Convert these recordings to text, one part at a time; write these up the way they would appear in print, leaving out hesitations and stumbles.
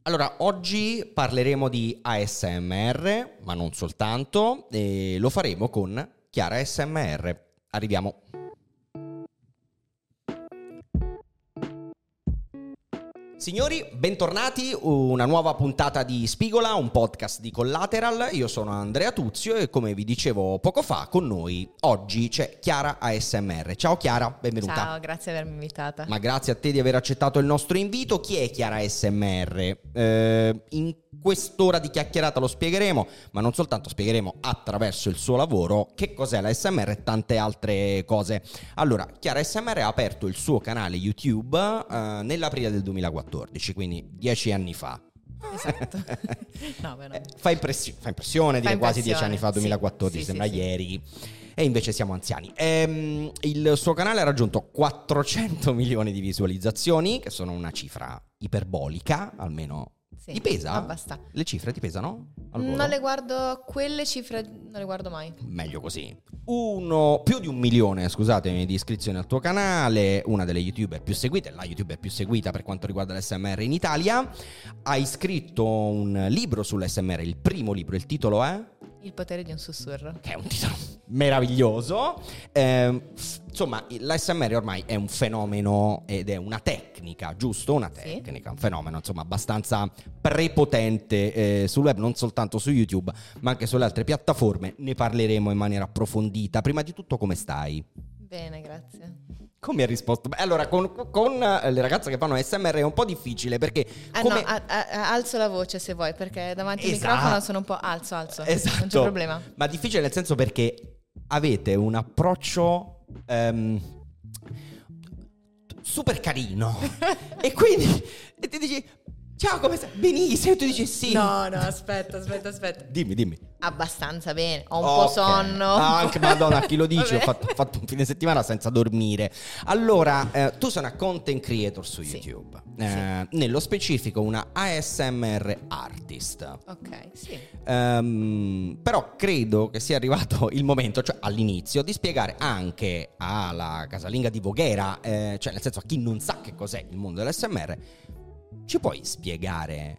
Allora, oggi parleremo di ASMR, ma non soltanto, e lo faremo con Chiara ASMR. Arriviamo. Signori, bentornati, una nuova puntata di Spigola, un podcast di Collateral. Io sono Andrea Tuzio e come vi dicevo poco fa, con noi oggi c'è Chiara ASMR. Ciao Chiara, benvenuta. Ciao, grazie di avermi invitata. Ma grazie a te di aver accettato il nostro invito. Chi è Chiara ASMR? In quest'ora di chiacchierata lo spiegheremo, ma non soltanto, spiegheremo attraverso il suo lavoro che cos'è la ASMR e tante altre cose. Allora, Chiara ASMR ha aperto il suo canale YouTube nell'aprile del 2014, quindi 10 anni fa. Esatto. No, beh, no. Fa impressione dire quasi 10 anni fa, 2014, sì, sembra sì. ieri. E invece siamo anziani. Il suo canale ha raggiunto 400 milioni di visualizzazioni, che sono una cifra iperbolica, almeno. Sì, Ti pesa? abbastanza. Le cifre ti pesano? Al volo? Non le guardo, quelle cifre non le guardo mai. Meglio così. Più di 1 milione, scusatemi, di iscrizioni al tuo canale, una delle youtuber più seguite, la youtuber più seguita per quanto riguarda l'SMR in Italia. Hai scritto un libro sull'SMR, il primo libro, il titolo è? Il potere di un sussurro. Che è un titolo meraviglioso. Insomma, l'ASMR ormai è un fenomeno ed è una tecnica, giusto? Una tecnica, un fenomeno insomma abbastanza prepotente sul web, non soltanto su YouTube, ma anche sulle altre piattaforme. Ne parleremo in maniera approfondita. Prima di tutto, come stai? Bene, grazie. Come hai risposto? Beh, allora, con le ragazze che fanno ASMR è un po' difficile perché come... alzo la voce se vuoi, perché davanti al Esatto. microfono sono un po' alzo. Esatto. Non c'è problema. Ma difficile nel senso perché avete un approccio super carino e quindi ti dici ciao, come stai? Benissimo, e tu dici sì. No, aspetta. Dimmi. Abbastanza bene, ho un po' sonno. Anche Madonna, chi lo dice? Vabbè. Ho fatto un fine settimana senza dormire. Allora, tu sei una content creator su Sì. YouTube, Sì. nello specifico una ASMR artist. Ok, sì. Però credo che sia arrivato il momento, cioè all'inizio, di spiegare anche alla casalinga di Voghera, cioè nel senso a chi non sa che cos'è il mondo dell'ASMR, ci puoi spiegare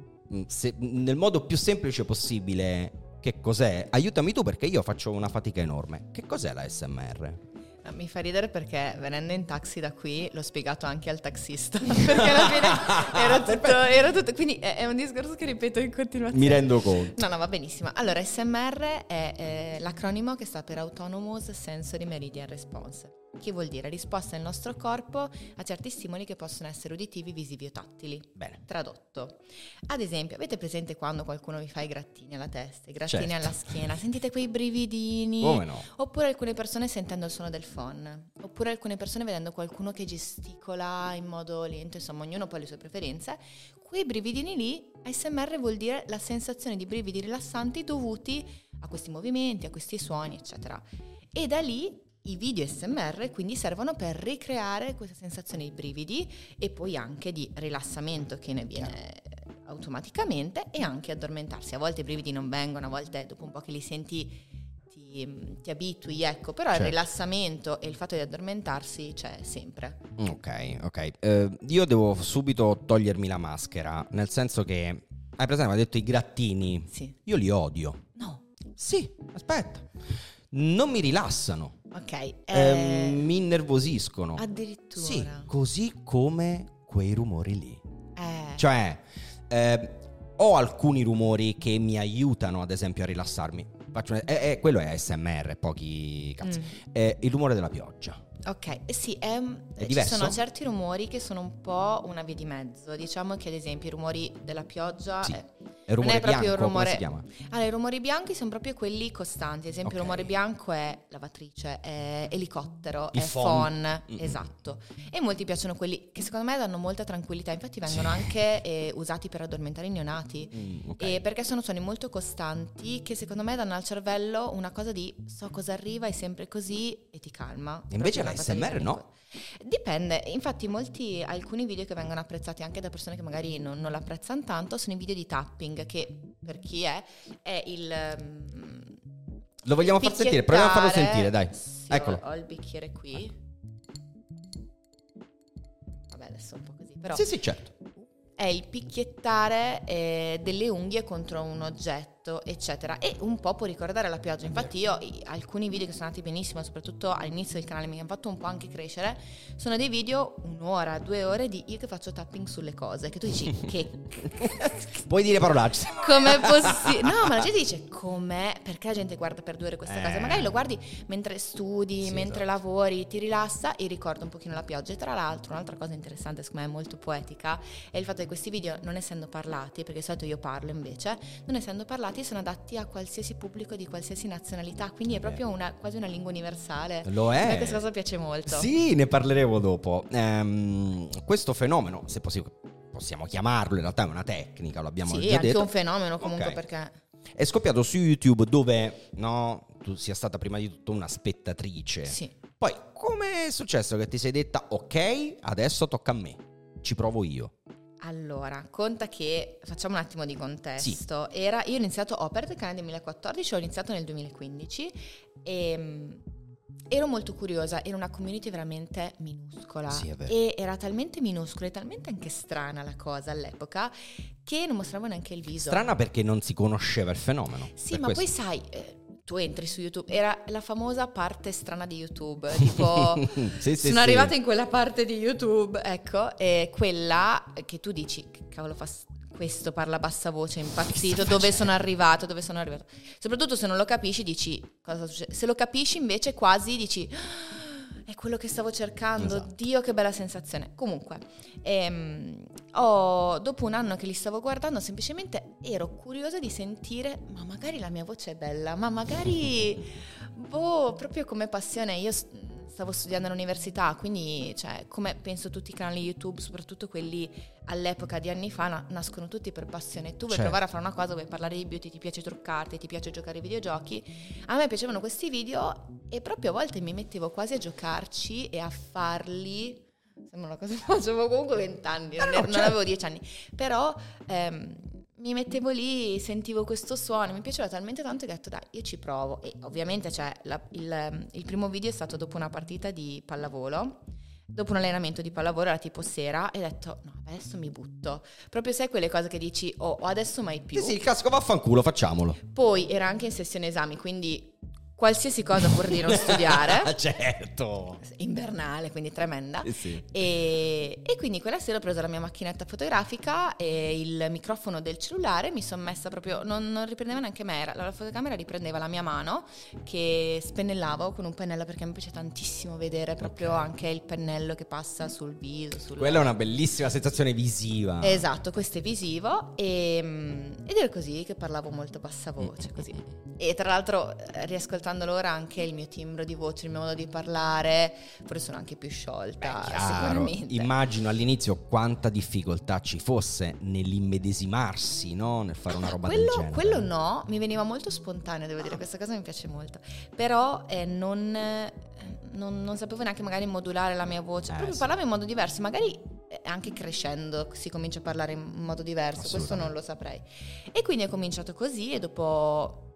nel modo più semplice possibile che cos'è? Aiutami tu perché io faccio una fatica enorme. Che cos'è la ASMR? Mi fa ridere perché venendo in taxi da qui l'ho spiegato anche al taxista perché alla fine era tutto quindi è un discorso che ripeto in continuazione. Mi rendo conto. No, va benissimo. Allora, ASMR è l'acronimo che sta per Autonomous Sensory Meridian Response, che vuol dire risposta del nostro corpo a certi stimoli che possono essere uditivi, visivi o tattili. Bene. Tradotto. Ad esempio, avete presente quando qualcuno vi fa i grattini alla testa, i grattini Certo. alla schiena, sentite quei brividini? Come no? Oppure alcune persone sentendo il suono del phon, oppure alcune persone vedendo qualcuno che gesticola in modo lento, insomma ognuno poi ha le sue preferenze. Quei brividini lì, ASMR vuol dire la sensazione di brividi rilassanti dovuti a questi movimenti, a questi suoni, eccetera. E da lì i video ASMR quindi servono per ricreare questa sensazione di brividi e poi anche di rilassamento che ne viene automaticamente e anche addormentarsi. A volte i brividi non vengono, a volte dopo un po' che li senti ti abitui, ecco, però Certo. il rilassamento e il fatto di addormentarsi c'è sempre. Ok. Io devo subito togliermi la maschera, nel senso che hai presente, mi hai detto i grattini. Sì. Io li odio. No. Sì, aspetta. Non mi rilassano. Ok. Mi innervosiscono. Addirittura. Sì, così come quei rumori lì. Eh. Cioè, ho alcuni rumori che mi aiutano, ad esempio, a rilassarmi. Quello è ASMR, pochi cazzi. Il rumore della pioggia. Ok, sì, ci diverso? sono certi rumori che sono un po' una via di mezzo. Diciamo che ad esempio i rumori della pioggia Sì. È non rumore è proprio bianco, un rumore. come si chiama? Allora, i rumori bianchi sono proprio quelli costanti. Ad esempio, Ok. il rumore bianco è lavatrice, è elicottero, Il è phon. phon, esatto. E molti piacciono quelli che secondo me danno molta tranquillità. Infatti vengono anche usati per addormentare i neonati. Ok. E perché sono suoni molto costanti che secondo me danno al cervello una cosa di so cosa arriva, è sempre così e ti calma. Invece Proprio una cosa di l'ASMR no. panico. Dipende, infatti alcuni video che vengono apprezzati anche da persone che magari non l'apprezzano tanto sono i video di tapping, che per chi è il Lo vogliamo far sentire? Proviamo a farlo sentire, dai. Sì, Eccolo. ho il bicchiere qui. Vabbè, adesso è un po' così, però Sì, certo. è il picchiettare delle unghie contro un oggetto, eccetera, e un po' può ricordare la pioggia. Infatti io alcuni video che sono andati benissimo, soprattutto all'inizio del canale, mi hanno fatto un po' anche crescere, sono dei video 1 ora, 2 ore di io che faccio tapping sulle cose, che tu dici che puoi dire parolacce, com'è possibile? No, ma la gente dice com'è, perché la gente guarda per 2 ore questa cosa, magari lo guardi mentre studi, mentre lavori, ti rilassa e ricorda un pochino la pioggia. E tra l'altro un'altra cosa interessante, secondo me molto poetica, è il fatto che questi video, non essendo parlati, perché di solito io parlo invece, non essendo parlati sono adatti a qualsiasi pubblico di qualsiasi nazionalità, quindi è proprio quasi una lingua universale. Lo è. A me questa cosa piace molto. Sì, ne parleremo dopo. Questo fenomeno, se possiamo chiamarlo, in realtà è una tecnica, lo abbiamo già detto. Sì, anche un fenomeno comunque, perché è scoppiato su YouTube, dove tu sia stata prima di tutto una spettatrice. Sì. Poi come è successo che ti sei detta ok, adesso tocca a me, ci provo io? Allora, conta che facciamo un attimo di contesto. Io ho aperto il canale nel 2014, ho iniziato nel 2015 e ero molto curiosa. Era una community veramente minuscola, e era talmente minuscola e talmente anche strana la cosa all'epoca che non mostravo neanche il viso. Strana perché non si conosceva il fenomeno. Sì, ma poi sai, tu entri su YouTube, era la famosa parte strana di YouTube, tipo sono arrivata in quella parte di YouTube, ecco, e quella che tu dici, che cavolo fa questo, parla a bassa voce, impazzito, dove sono arrivato. Soprattutto se non lo capisci dici cosa succede. Se lo capisci invece quasi dici è quello che stavo cercando, esatto. Dio che bella sensazione. Comunque dopo un anno che li stavo guardando, semplicemente ero curiosa di sentire, ma magari la mia voce è bella, ma magari proprio come passione. Io stavo studiando all'università, quindi come penso tutti i canali YouTube, soprattutto quelli all'epoca di anni fa, nascono tutti per passione. Tu vuoi provare a fare una cosa, vuoi parlare di beauty, ti piace truccarti, ti piace giocare ai videogiochi. A me piacevano questi video e proprio a volte mi mettevo quasi a giocarci e a farli. Sembra una cosa che facevo comunque 20 anni, non avevo 10 anni, però mi mettevo lì, sentivo questo suono, mi piaceva talmente tanto che ho detto dai, io ci provo. E ovviamente il primo video è stato dopo una partita di pallavolo, dopo un allenamento di pallavolo, era tipo sera, e ho detto no, adesso mi butto. Proprio sai quelle cose che dici adesso mai più. Sì, il casco vaffanculo, facciamolo. Poi era anche in sessione esami, quindi qualsiasi cosa pur di non studiare. Certo. Invernale, quindi tremenda. Sì. E quindi quella sera ho preso la mia macchinetta fotografica e il microfono del cellulare, mi sono messa proprio, non riprendeva neanche me, la fotocamera riprendeva la mia mano che spennellavo con un pennello, perché mi piace tantissimo vedere proprio anche il pennello che passa sul viso. Quella è una bellissima sensazione visiva. Esatto, questo è visivo ed era così che parlavo molto bassa voce, così. E tra l'altro riascoltando l'ora anche il mio timbro di voce, il mio modo di parlare, forse sono anche più sciolta. Sicuramente. Immagino all'inizio quanta difficoltà ci fosse nell'immedesimarsi, no? Nel fare una roba del genere. Quello no, mi veniva molto spontaneo, devo dire, questa cosa mi piace molto. Però non sapevo neanche magari modulare la mia voce, proprio parlavo in modo diverso, magari anche crescendo si comincia a parlare in modo diverso, questo non lo saprei. E quindi ho cominciato così e dopo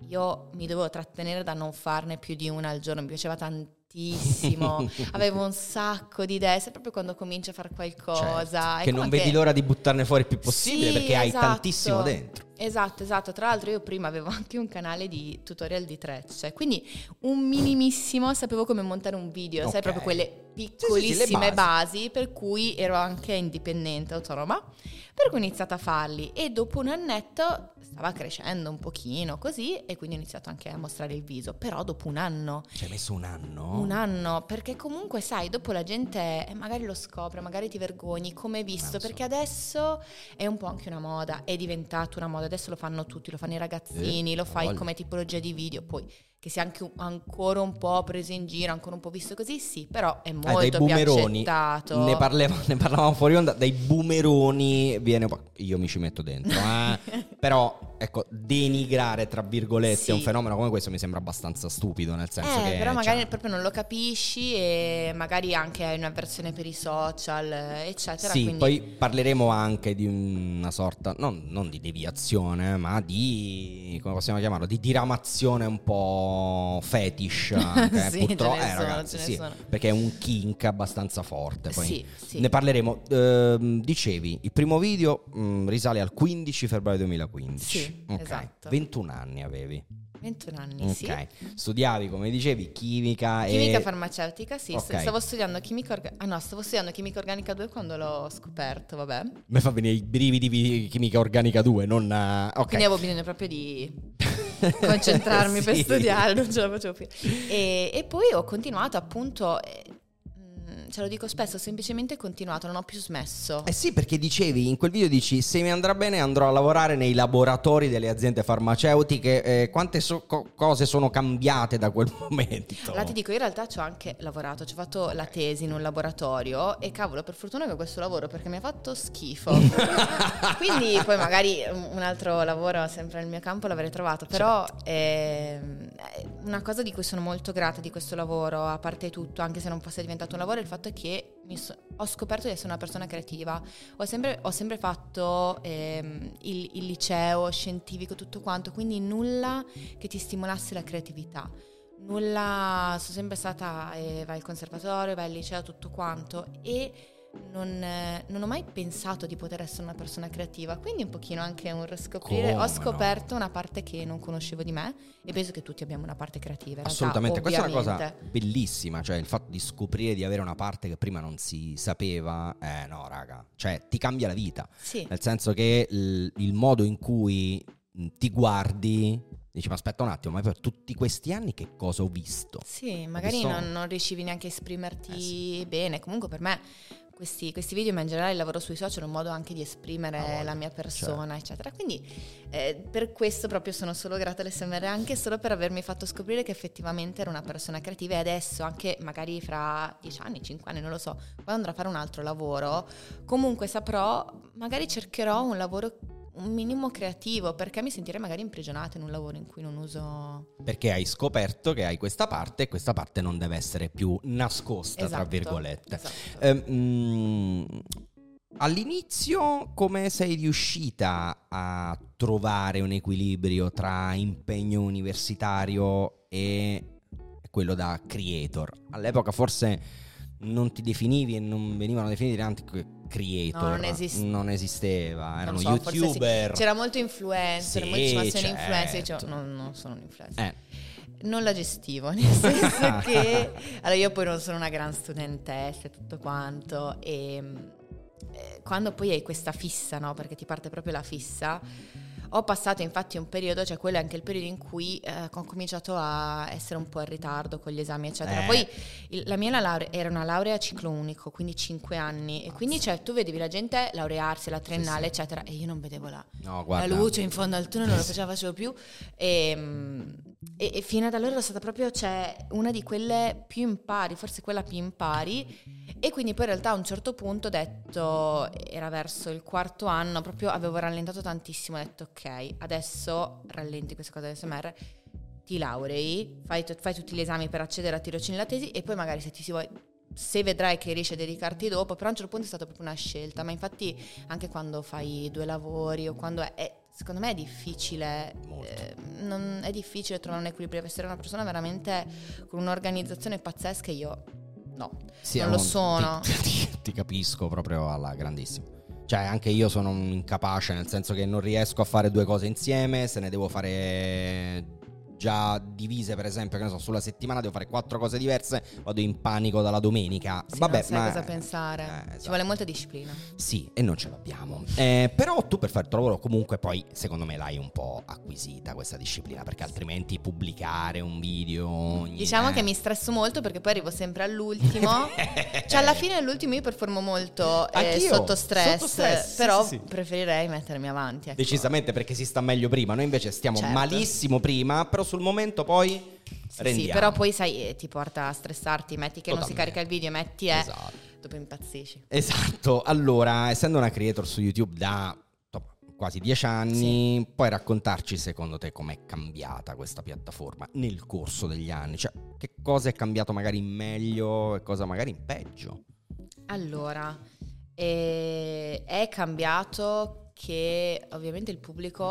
io mi dovevo trattenere da non farne più di una al giorno, mi piaceva tantissimo, avevo un sacco di idee, sai proprio quando cominci a fare qualcosa. Che non vedi l'ora di buttarne fuori il più possibile, perché hai tantissimo dentro. Esatto, tra l'altro io prima avevo anche un canale di tutorial di Trecce, quindi un minimissimo sapevo come montare un video, sai proprio quelle piccolissime basi, per cui ero anche indipendente, autonoma, per cui ho iniziato a farli e dopo un annetto stava crescendo un pochino così e quindi ho iniziato anche a mostrare il viso, però dopo un anno. Ci hai messo un anno? Un anno, perché comunque sai, dopo la gente magari lo scopre, magari ti vergogni, come hai visto, perché adesso è un po' anche una moda, è diventato una moda, adesso lo fanno tutti, lo fanno i ragazzini, lo fai come tipologia di video, poi che sia anche ancora un po' preso in giro, ancora un po' visto così, sì, però è molto più accettato. Ne parlavamo fuori onda, dai boomeroni viene, io mi ci metto dentro, però ecco, denigrare tra virgolette un fenomeno come questo mi sembra abbastanza stupido, nel senso che però magari proprio non lo capisci e magari anche hai un'avversione per i social, eccetera. Sì, quindi poi parleremo anche di una sorta non di deviazione, ma di, come possiamo chiamarlo, di diramazione un po' po' fetish anche, Sì, purtroppo, ce ne sono, ragazzi, ce ne sì, sono. perché è un kink abbastanza forte. Poi Sì. ne parleremo. Dicevi, il primo video risale al 15 febbraio 2015. Sì, Ok. esatto. 21 anni avevi. 21 anni, sì. Ok. Studiavi, come dicevi, chimica Chimica e... farmaceutica, sì. Ok. Stavo studiando stavo studiando chimica organica 2 quando l'ho scoperto, vabbè. Mi fa venire i brividi di chimica organica 2, non... ok. Quindi avevo bisogno proprio di concentrarmi per Sì. studiare, non ce la facevo più. E poi ho continuato appunto, ce lo dico spesso, ho semplicemente continuato, non ho più smesso. Eh sì, perché dicevi, in quel video dici, se mi andrà bene andrò a lavorare nei laboratori delle aziende farmaceutiche. Quante cose sono cambiate da quel momento? Allora ti dico, in realtà ci ho anche lavorato, ci ho fatto la tesi in un laboratorio e cavolo, per fortuna che ho questo lavoro perché mi ha fatto schifo. Quindi poi magari un altro lavoro sempre nel mio campo l'avrei trovato, però una cosa di cui sono molto grata di questo lavoro, a parte tutto, anche se non fosse diventato un lavoro, è il fatto è che ho scoperto di essere una persona creativa. Ho sempre fatto il liceo scientifico, tutto quanto, quindi nulla che ti stimolasse la creatività. Nulla, sono sempre stata vai al conservatorio, vai al liceo, tutto quanto, e non ho mai pensato di poter essere una persona creativa, quindi un pochino anche un riscoprire. Come ho scoperto no? una parte che non conoscevo di me e penso che tutti abbiamo una parte creativa in Assolutamente, realtà, questa è una ovviamente. cosa bellissima, cioè il fatto di scoprire di avere una parte che prima non si sapeva, no raga, cioè ti cambia la vita, Sì. nel senso che il modo in cui ti guardi, dici ma aspetta un attimo, ma per tutti questi anni che cosa ho visto? Sì, magari visto- non riuscivi neanche a esprimerti sì. bene. Comunque per me questi video, ma in generale il lavoro sui social è un modo anche di esprimere la mia persona, eccetera. Quindi per questo proprio sono solo grata all'SMR, anche solo per avermi fatto scoprire che effettivamente ero una persona creativa, e adesso anche magari fra 10 anni, 5 anni, non lo so, quando andrò a fare un altro lavoro, comunque saprò, magari cercherò un lavoro un minimo creativo, perché mi sentirei magari imprigionata in un lavoro in cui non uso... Perché hai scoperto che hai questa parte e questa parte non deve essere più nascosta, tra Esatto, virgolette. esatto. All'inizio come sei riuscita a trovare un equilibrio tra impegno universitario e quello da creator? All'epoca forse non ti definivi e non venivano definiti neanche creator, No, non esisteva, erano non so, forse youtuber. sì. C'era molto influencer, Sì, molti ma sono certo. influencer, dicevo, non sono un influencer. Non la gestivo, nel senso che allora io poi non sono una gran studentessa e tutto quanto, e quando poi hai questa fissa, no, perché ti parte proprio la fissa. Ho passato infatti un periodo, cioè quello è anche il periodo in cui ho cominciato a essere un po' in ritardo con gli esami, eccetera. Poi la mia laurea era una laurea a ciclo unico, quindi 5 anni. E quindi cioè, tu vedevi la gente laurearsi, la triennale, sì. eccetera, e io non vedevo la guarda, luce in fondo al tunnel, non lo facevo più. E fino ad allora ero stata proprio, cioè, una di quelle più impari, forse quella più impari. E quindi poi in realtà a un certo punto ho detto, era verso il 4º anno, proprio avevo rallentato tantissimo, ho detto ok, adesso rallenti questa cosa dell'SMR, ti laurei, fai tutti gli esami per accedere a tirocini la tesi, e poi magari se vedrai che riesci a dedicarti dopo, però a un certo punto è stata proprio una scelta. Ma infatti anche quando fai 2 lavori o quando secondo me è difficile, è difficile trovare un equilibrio, essere una persona veramente con un'organizzazione pazzesca, io no, sì, non lo sono. Ti capisco proprio alla grandissima. Cioè anche io sono un incapace, nel senso che non riesco a fare 2 cose insieme. Se ne devo fare già divise, per esempio, che ne so, sulla settimana devo fare 4 cose diverse, vado in panico dalla domenica. Sì, vabbè, non sai cosa pensare. esatto. Ci vuole molta disciplina. Sì, e non ce l'abbiamo. Però tu per fare il tuo lavoro comunque poi, secondo me, l'hai un po' acquisita questa disciplina, perché altrimenti pubblicare un video... Diciamo che mi stresso molto perché poi arrivo sempre all'ultimo. Cioè alla fine all'ultimo io performo molto sotto stress, però sì. Preferirei mettermi avanti, ecco. Decisamente, perché si sta meglio prima. Noi invece stiamo Certo. malissimo prima, però sul momento poi rendiamo. Sì, però poi sai, ti porta a stressarti, metti che non si Totalmente. carica il video, metti Esatto. dopo impazzisci. Esatto. Allora, essendo una creator su YouTube da quasi 10 anni, puoi raccontarci secondo te com'è cambiata questa piattaforma nel corso degli anni? Cioè, che cosa è cambiato magari in meglio e cosa magari in peggio? Allora, è cambiato che ovviamente il pubblico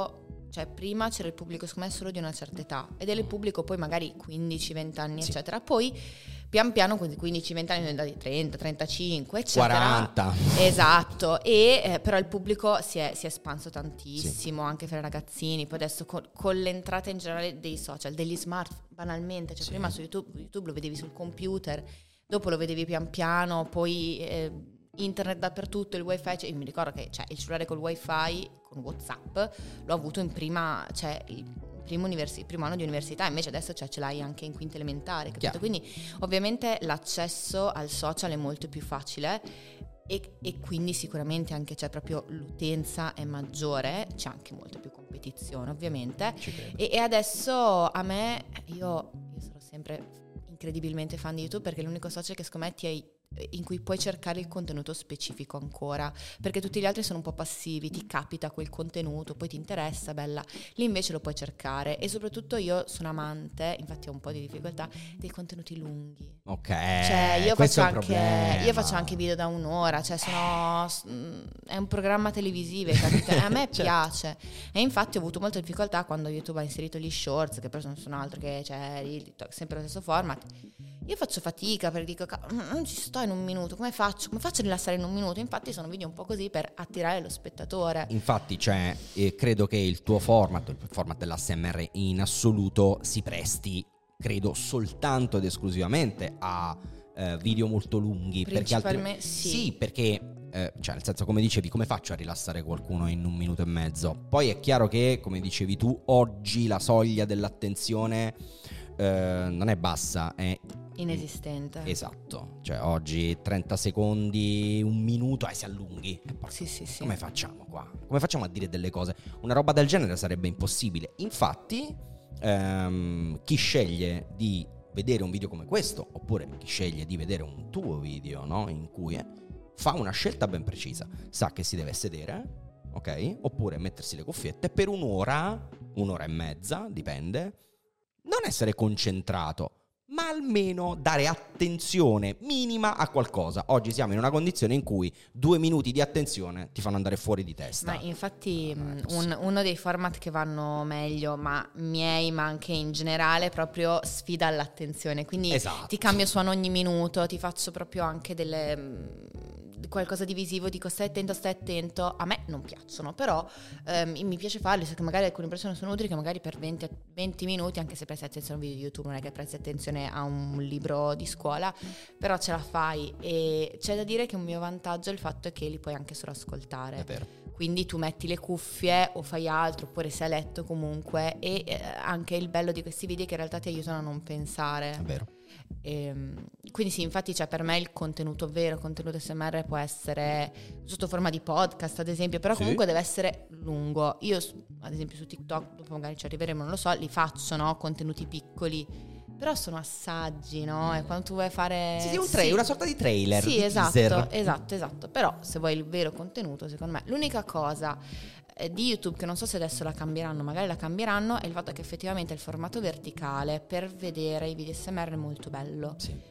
Cioè prima c'era il pubblico secondo me solo di una certa età ed era il pubblico poi magari 15-20 anni eccetera, poi pian piano 15-20 anni sono diventati 30, 35 eccetera, 40, esatto, e però il pubblico si è espanso tantissimo anche fra i ragazzini. Poi adesso con l'entrata in generale dei social, degli smartphone banalmente, cioè prima su YouTube lo vedevi sul computer, dopo lo vedevi pian piano, poi internet dappertutto, il wifi, cioè, io mi ricordo che il cellulare col wifi con WhatsApp l'ho avuto in prima, cioè il primo anno di università, invece adesso ce l'hai anche in quinta elementare, capito? Quindi ovviamente l'accesso al social è molto più facile e quindi sicuramente anche proprio l'utenza è maggiore, c'è anche molta più competizione ovviamente, e adesso a me io sarò sempre incredibilmente fan di YouTube perché è l'unico social che secondo me in cui puoi cercare il contenuto specifico ancora, perché tutti gli altri sono un po' passivi, ti capita quel contenuto, poi ti interessa, bella, lì invece lo puoi cercare. E soprattutto io sono amante, infatti ho un po' di difficoltà, dei contenuti lunghi. Ok, cioè io faccio anche video da un'ora, cioè è un programma televisivo, capito? E a me piace, e infatti ho avuto molta difficoltà quando YouTube ha inserito gli shorts, che però non sono altro che sempre lo stesso format. Io faccio fatica perché dico non ci sto in un minuto, come faccio a rilassare in un minuto? Infatti sono video un po' così per attirare lo spettatore. Infatti credo che il tuo format, il format dell'ASMR in assoluto, si presti, credo, soltanto ed esclusivamente a video molto lunghi. Principalmente perché cioè nel senso, come dicevi, come faccio a rilassare qualcuno in 1 minuto e mezzo? Poi è chiaro che, come dicevi tu, oggi la soglia dell'attenzione non è bassa, è inesistente. Esatto, cioè oggi 30 secondi, 1 minuto, si allunghi. Sì. Come facciamo qua? Come facciamo a dire delle cose? Una roba del genere sarebbe impossibile. Infatti chi sceglie di vedere un video come questo, oppure chi sceglie di vedere un tuo video, no? In cui fa una scelta ben precisa, sa che si deve sedere, ok? Oppure mettersi le cuffiette per un'ora e mezza, dipende. Non essere concentrato, ma almeno dare attenzione minima a qualcosa. Oggi siamo in una condizione in cui 2 minuti di attenzione ti fanno andare fuori di testa. Ma infatti uno dei format che vanno meglio, ma anche in generale, proprio sfida all'attenzione. Quindi ti cambio suono ogni minuto, ti faccio proprio anche qualcosa di visivo, dico stai attento. A me non piacciono, però mi piace farli, so che magari alcune persone sono utili che magari per 20 minuti, anche se presti attenzione a un video di YouTube, non è che presti attenzione a un libro di scuola, però ce la fai. E c'è da dire che un mio vantaggio è il fatto che li puoi anche solo ascoltare. È vero. Quindi tu metti le cuffie o fai altro, oppure sei a letto comunque, e anche il bello di questi video è che in realtà ti aiutano a non pensare. È vero. Quindi sì, infatti per me il contenuto vero, contenuto SMR può essere sotto forma di podcast ad esempio, però comunque deve essere lungo. Io ad esempio su TikTok, dopo magari ci arriveremo, non lo so, li faccio, no? Contenuti piccoli, però sono assaggi, no? E quando tu vuoi fare una sorta di trailer. Sì, di teaser. esatto. Però se vuoi il vero contenuto, secondo me l'unica cosa di YouTube, che non so se adesso la cambieranno, magari la cambieranno, è il fatto che effettivamente il formato verticale per vedere i video SMR è molto bello. Sì.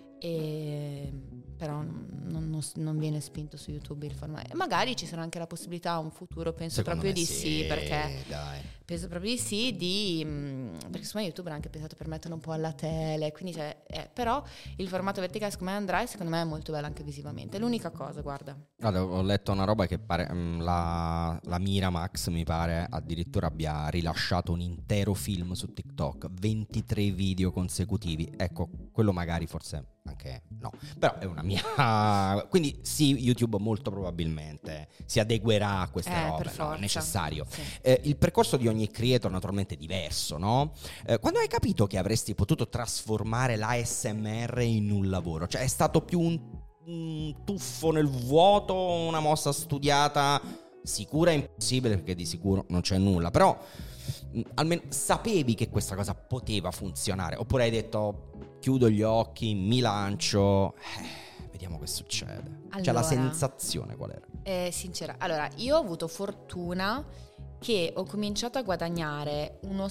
Però non viene spinto su YouTube il formato. Magari ci sarà anche la possibilità, un futuro, penso Secondo proprio me di sì, perché dai. penso proprio di sì, perché insomma YouTube era anche pensato per mettere un po' alla tele, quindi però il formato verticale secondo me andrà, e secondo me è molto bello anche visivamente. È l'unica cosa, guarda, ho letto una roba che pare la Miramax, mi pare, addirittura abbia rilasciato un intero film su TikTok, 23 video consecutivi. Ecco, quello magari forse anche no, però è una mia. Quindi sì, YouTube molto probabilmente si adeguerà a queste robe, per forza. No? È necessario. Sì. Il percorso di ogni creator naturalmente è diverso, no? Quando hai capito che avresti potuto trasformare l'ASMR in un lavoro? Cioè è stato più un tuffo nel vuoto, una mossa studiata, sicura è impossibile perché di sicuro non c'è nulla, però almeno sapevi che questa cosa poteva funzionare, oppure hai detto chiudo gli occhi, mi lancio, vediamo che succede. Allora, cioè la sensazione qual era? Sincera, allora io ho avuto fortuna che ho cominciato a guadagnare uno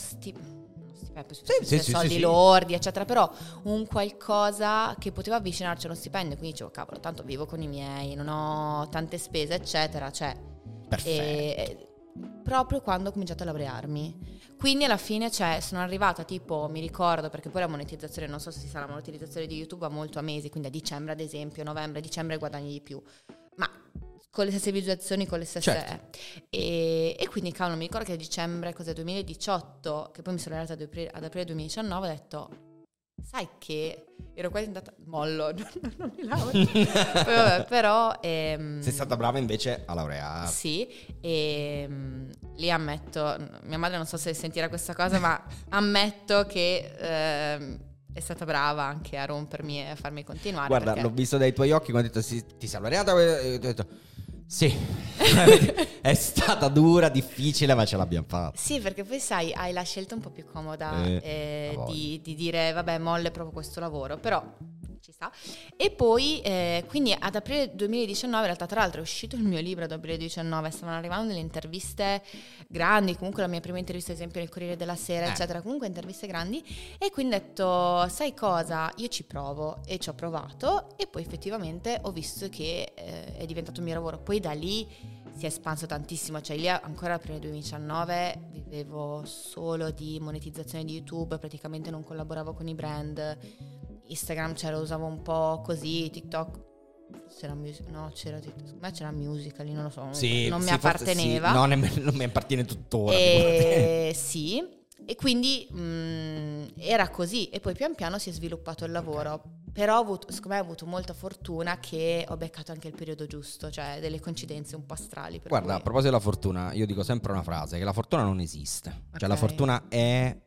soldi lordi eccetera, però un qualcosa che poteva avvicinarci a uno stipendio, quindi dicevo cavolo, tanto vivo con i miei, non ho tante spese eccetera, cioè perfetto. proprio quando ho cominciato a laurearmi. Quindi alla fine, cioè, sono arrivata tipo, mi ricordo, perché poi la monetizzazione, non so se si sa, la monetizzazione di YouTube va molto a mesi, quindi a dicembre ad esempio, novembre, dicembre guadagni di più, ma con le stesse visualizzazioni, con le stesse... Certo. E quindi, cavolo, mi ricordo che a dicembre, 2018, che poi mi sono laureata ad aprile 2019, ho detto, sai che ero quasi andata, mollo, non mi laureo. Poi vabbè, però... Sei stata brava invece a laureare. Sì, e lì ammetto, mia madre non so se sentirà questa cosa, ma ammetto che è stata brava anche a rompermi e a farmi continuare. Guarda, perché... l'ho visto dai tuoi occhi quando hai detto ti sei laureata, e ti ho detto sì, è stata dura, difficile, ma ce l'abbiamo fatta. Sì, perché poi sai, hai la scelta un po' più comoda di dire vabbè, molle proprio questo lavoro, però ci sta. E poi quindi ad aprile 2019, in realtà tra l'altro è uscito il mio libro ad aprile 2019, stavano arrivando delle interviste grandi, comunque la mia prima intervista ad esempio nel Corriere della Sera eccetera, comunque interviste grandi, e quindi ho detto sai cosa, io ci provo, e ci ho provato e poi effettivamente ho visto che è diventato il mio lavoro. Poi da lì si è espanso tantissimo, cioè lì ancora aprile 2019 vivevo solo di monetizzazione di YouTube, praticamente non collaboravo con i brand. Instagram lo usavo un po' così, TikTok c'era TikTok, ma c'era Musical.ly, non lo so, sì, non mi sì, apparteneva. Sì, no, non mi appartiene tuttora. Sì, e quindi era così, e poi pian piano si è sviluppato il lavoro. Però secondo me ho avuto molta fortuna che ho beccato anche il periodo giusto, cioè delle coincidenze un po' astrali. Guarda, a proposito della fortuna, io dico sempre una frase, che la fortuna non esiste. Okay. Cioè la fortuna è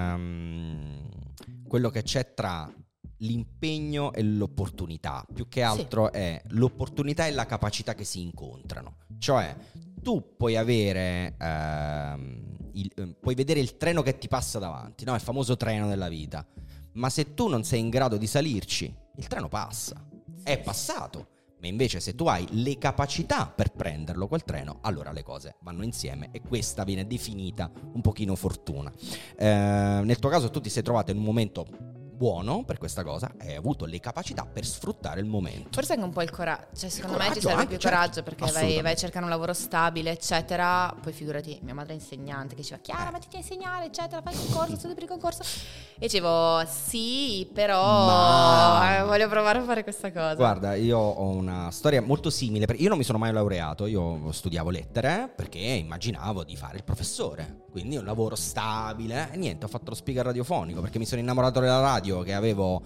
quello che c'è tra l'impegno e l'opportunità. Più che altro è l'opportunità e la capacità che si incontrano. Cioè tu puoi avere puoi vedere il treno che ti passa davanti, no? Il famoso treno della vita. Ma se tu non sei in grado di salirci, il treno passa. È passato. Ma invece se tu hai le capacità per prenderlo quel treno, allora le cose vanno insieme, e questa viene definita un pochino fortuna. Nel tuo caso tu ti sei trovato in un momento buono per questa cosa, hai avuto le capacità per sfruttare il momento. Forse anche un po' il coraggio, cioè secondo me ci coraggio serve anche, più coraggio, certo, perché vai a cercare un lavoro stabile eccetera. Poi figurati, mia madre è insegnante che diceva Chiara mettiti a insegnare eccetera, fai il concorso, studi per il concorso, e dicevo sì però voglio provare a fare questa cosa. Guarda, io ho una storia molto simile. Io non mi sono mai laureato, io studiavo lettere perché immaginavo di fare il professore, quindi un lavoro stabile, e niente, ho fatto lo speaker radiofonico perché mi sono innamorato della radio, che avevo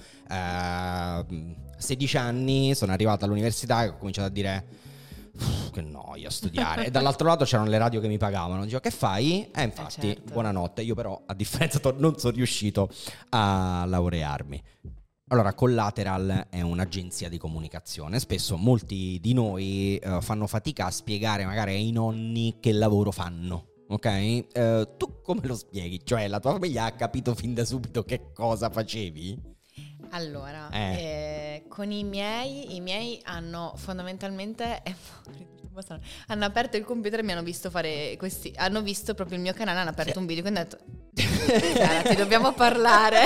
16 anni, sono arrivato all'università e ho cominciato a dire che noia studiare, e dall'altro lato c'erano le radio che mi pagavano, dicevo che fai? Infatti certo. Buonanotte. Io però a differenza non sono riuscito a laurearmi. Allora, Collateral è un'agenzia di comunicazione. Spesso molti di noi fanno fatica a spiegare magari ai nonni che lavoro fanno. Ok? Tu come lo spieghi? Cioè la tua famiglia ha capito fin da subito che cosa facevi? Allora, con i miei hanno fondamentalmente hanno aperto il computer e mi hanno visto fare questi, hanno visto proprio il mio canale, hanno aperto un video, quindi hanno detto Chiara, ti dobbiamo parlare.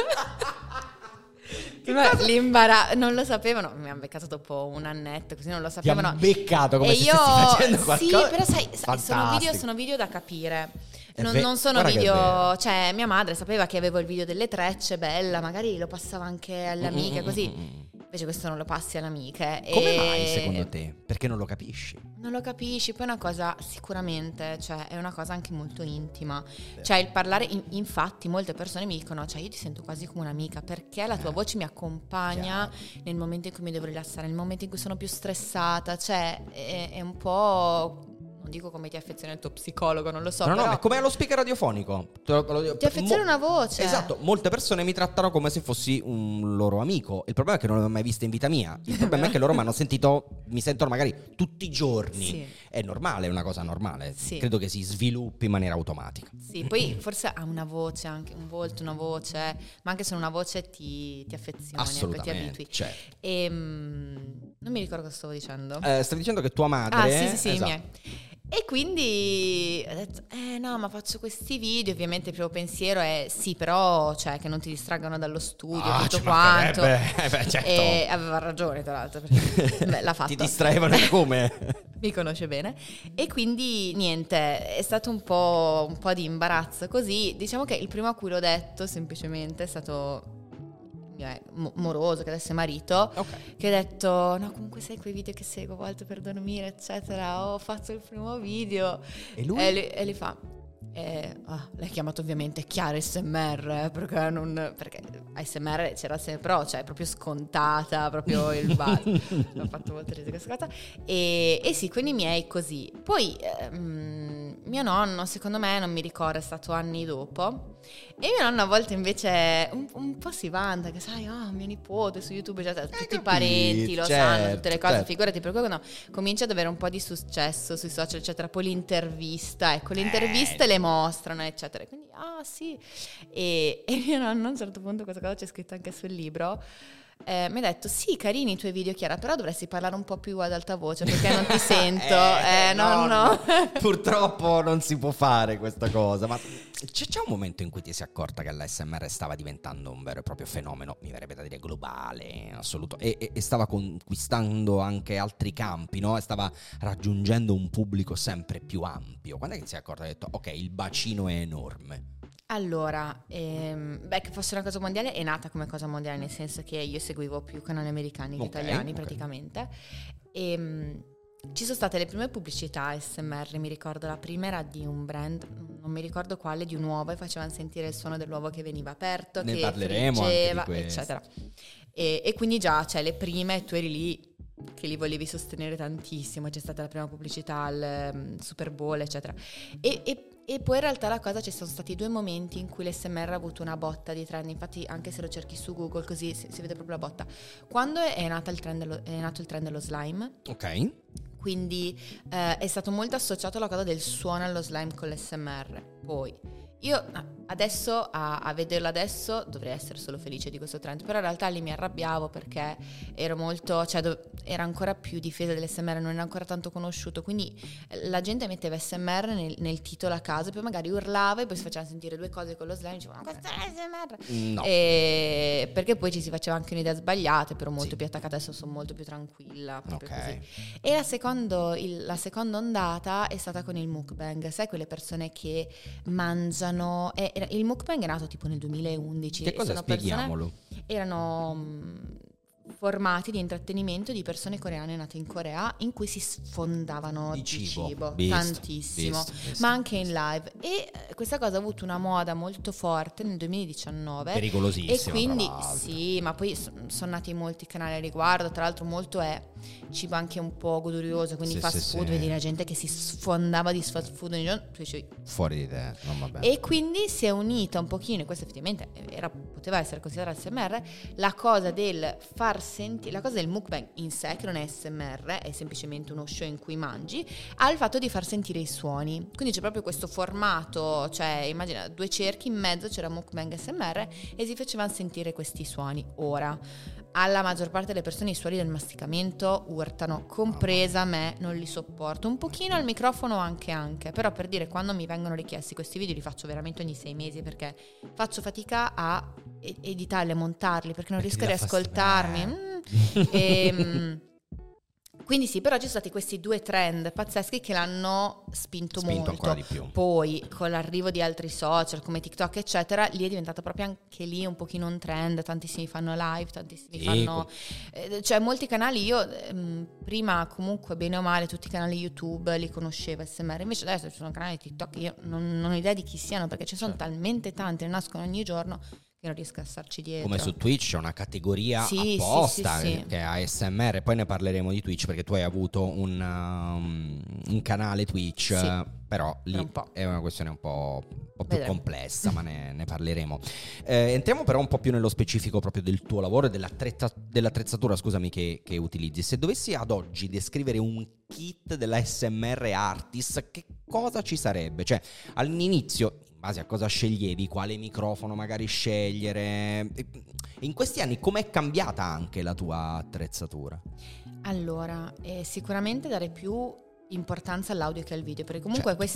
Non lo sapevano, mi hanno beccato dopo un annetto, così non lo sapevano. Ti hanno beccato come e se io, stessi facendo qualcosa. Sì, però sai, sono video da capire. Non sono Guarda video, cioè mia madre sapeva che avevo il video delle trecce, bella, magari lo passava anche alle amiche, così. Invece questo non lo passi alle amiche. Come mai secondo te? Perché non lo capisci? Non lo capisci, poi è una cosa sicuramente, cioè è una cosa anche molto intima. Cioè il parlare, infatti molte persone mi dicono, cioè io ti sento quasi come un'amica, perché la tua voce mi accompagna nel momento in cui mi devo rilassare, nel momento in cui sono più stressata, cioè è un po'... Non dico come ti affezioni al tuo psicologo, non lo so. No, però no, è come allo speaker radiofonico. Ti affezioni una voce. Esatto, molte persone mi trattano come se fossi un loro amico. Il problema è che non l'avevo mai vista in vita mia. Il problema è che loro mi sentono magari tutti i giorni. Sì. È normale, è una cosa normale. Sì. Credo che si sviluppi in maniera automatica. Sì, poi forse ha una voce, anche un volto, una voce, ma anche se una voce ti affezioni, assolutamente, ti abitui. certo. E non mi ricordo cosa stavo dicendo. Stavi dicendo che tua madre... Sì, esatto. Miei. E quindi ho detto, no, ma faccio questi video, ovviamente il primo pensiero è sì, però cioè che non ti distraggano dallo studio, tutto quanto. Certo. E aveva ragione, tra l'altro, perché l'ha fatto. Ti distraevano come? mi conosce bene. E quindi niente, è stato un po' di imbarazzo così. Diciamo che il primo a cui l'ho detto semplicemente è stato moroso, che adesso è marito, che ha detto: no, comunque sai quei video che seguo a volte per dormire eccetera, ho fatto il primo video. E lui? E li fa l'hai chiamato ovviamente Chiara ASMR, perché ASMR c'era sempre, però cioè è proprio scontata, proprio il bar. Ho fatto molto ridere questa cosa. E sì, con i miei così. Poi mio nonno, secondo me, non mi ricordo, è stato anni dopo. E mio nonno a volte invece un po' si vanta che sai, mio nipote su YouTube, cioè, tutti i parenti lo sanno, tutte le cose, figurati, per cui quando comincia ad avere un po' di successo sui social eccetera, poi l'intervista, ecco, le interviste le mostrano eccetera, quindi sì. E mio nonno a un certo punto, questa cosa c'è scritto anche sul libro, mi ha detto: sì, carini i tuoi video, Chiara, però dovresti parlare un po' più ad alta voce perché non ti sento. No. Purtroppo non si può fare questa cosa. Ma c'è un momento in cui ti sei accorta che l'ASMR stava diventando un vero e proprio fenomeno, mi verrebbe da dire globale, in assoluto, e stava conquistando anche altri campi, no? E stava raggiungendo un pubblico sempre più ampio. Quando è che ti sei accorta e hai detto: ok, il bacino è enorme? Allora, che fosse una cosa mondiale è nata come cosa mondiale, nel senso che io seguivo più canali americani che italiani praticamente. E ci sono state le prime pubblicità ASMR, mi ricordo la prima era di un brand, non mi ricordo quale, di un uovo, e facevano sentire il suono dell'uovo che veniva aperto, ne che parleremo friggeva, anche di eccetera. E quindi già, cioè, le prime, tu eri lì che li volevi sostenere tantissimo, c'è stata la prima pubblicità al Super Bowl eccetera, e poi in realtà la cosa, ci sono stati 2 momenti in cui l'SMR ha avuto una botta di trend, infatti anche se lo cerchi su Google così si vede proprio la botta, quando è nato il trend dello slime. Ok. Quindi è stato molto associato alla cosa del suono allo slime con l'SMR. Poi io adesso, a vederlo adesso, dovrei essere solo felice di questo trend, però in realtà lì mi arrabbiavo perché ero molto, cioè era ancora più difesa dell'SMR, non era ancora tanto conosciuto, quindi la gente metteva SMR nel titolo a caso e poi magari urlava e poi si faceva sentire 2 cose con lo slime e dicevano: ma questo è SMR! No. Perché poi ci si faceva anche un'idea sbagliata, però molto più attaccata, adesso sono molto più tranquilla, proprio così. E la seconda ondata è stata con il mukbang, sai, quelle persone che mangiano. Il mukbang è nato tipo nel 2011. Che cosa? Spieghiamolo. Erano formati di intrattenimento di persone coreane nate in Corea in cui si sfondavano di cibo tantissimo, ma anche in live, e questa cosa ha avuto una moda molto forte nel 2019, pericolosissima, e quindi sì, ma poi sono nati molti canali a riguardo, tra l'altro molto è cibo anche un po' godurioso, quindi fast food, vedi la gente che si sfondava di fast food ogni giorno, tu dicevi fuori di te, non va bene. E quindi si è unita un pochino, e questo effettivamente poteva essere considerato SMR, la cosa del far sentire, la cosa del mukbang in sé, che non è SMR, è semplicemente uno show in cui mangi, al fatto di far sentire i suoni. Quindi c'è proprio questo formato, cioè immagina 2 cerchi, in mezzo c'era mukbang SMR e si facevano sentire questi suoni. Ora, alla maggior parte delle persone i suoni del masticamento urtano, compresa me, non li sopporto. Un pochino al microfono anche, però per dire, quando mi vengono richiesti questi video li faccio veramente ogni 6 mesi perché faccio fatica a editarli, a montarli, perché non riesco a riascoltarmi. Quindi sì, però ci sono stati questi 2 trend pazzeschi che l'hanno spinto molto ancora di più. Poi con l'arrivo di altri social come TikTok eccetera, lì è diventato proprio anche lì un pochino un trend, tantissimi fanno live, tantissimi fanno cioè molti canali, io prima comunque bene o male tutti i canali YouTube li conoscevo SMR, invece adesso ci sono canali TikTok, io non ho idea di chi siano perché ci sono talmente tanti, ne nascono ogni giorno che non riesco a starci dietro. Come su Twitch c'è una categoria apposta che è ASMR, poi ne parleremo di Twitch perché tu hai avuto un canale Twitch, però lì è una questione un po' più complessa, ma ne parleremo. Entriamo però un po' più nello specifico proprio del tuo lavoro e dell'attrezzatura, scusami, che utilizzi. Se dovessi ad oggi descrivere un kit dell'ASMR artist, che cosa ci sarebbe? Cioè, all'inizio, in base a cosa sceglievi, quale microfono magari scegliere? In questi anni com'è cambiata anche la tua attrezzatura? Allora, sicuramente dare più importanza all'audio che al video, perché comunque questi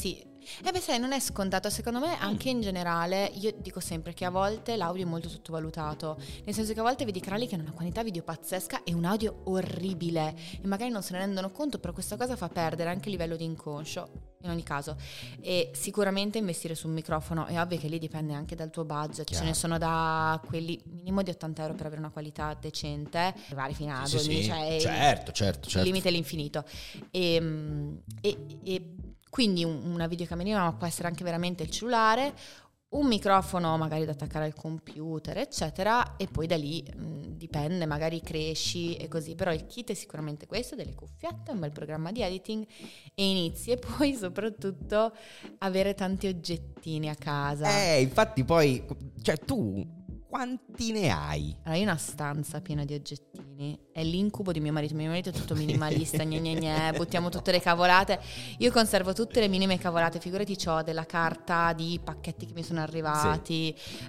Beh, sai, non è scontato, secondo me anche in generale. Io dico sempre che a volte l'audio è molto sottovalutato, nel senso che a volte vedi canali che hanno una qualità video pazzesca e un audio orribile e magari non se ne rendono conto, però questa cosa fa perdere anche il livello di inconscio in ogni caso. E sicuramente investire su un microfono, è ovvio che lì dipende anche dal tuo budget. Chiaro. Ce ne sono da quelli minimo di 80 euro per avere una qualità decente, vari fino a 2000, cioè certo. il limite è l'infinito. E quindi una videocamerina può essere anche veramente il cellulare, un microfono magari da attaccare al computer, eccetera, e poi da lì dipende, magari cresci e così. Però il kit è sicuramente questo, delle cuffiette, un bel programma di editing e inizi, e poi soprattutto avere tanti oggettini a casa. Infatti poi, cioè tu quanti ne hai? Allora, io ho una stanza piena di oggettini, è l'incubo di mio marito è tutto minimalista, buttiamo tutte le cavolate, io conservo tutte le minime cavolate, figurati, c'ho della carta di pacchetti che mi sono arrivati,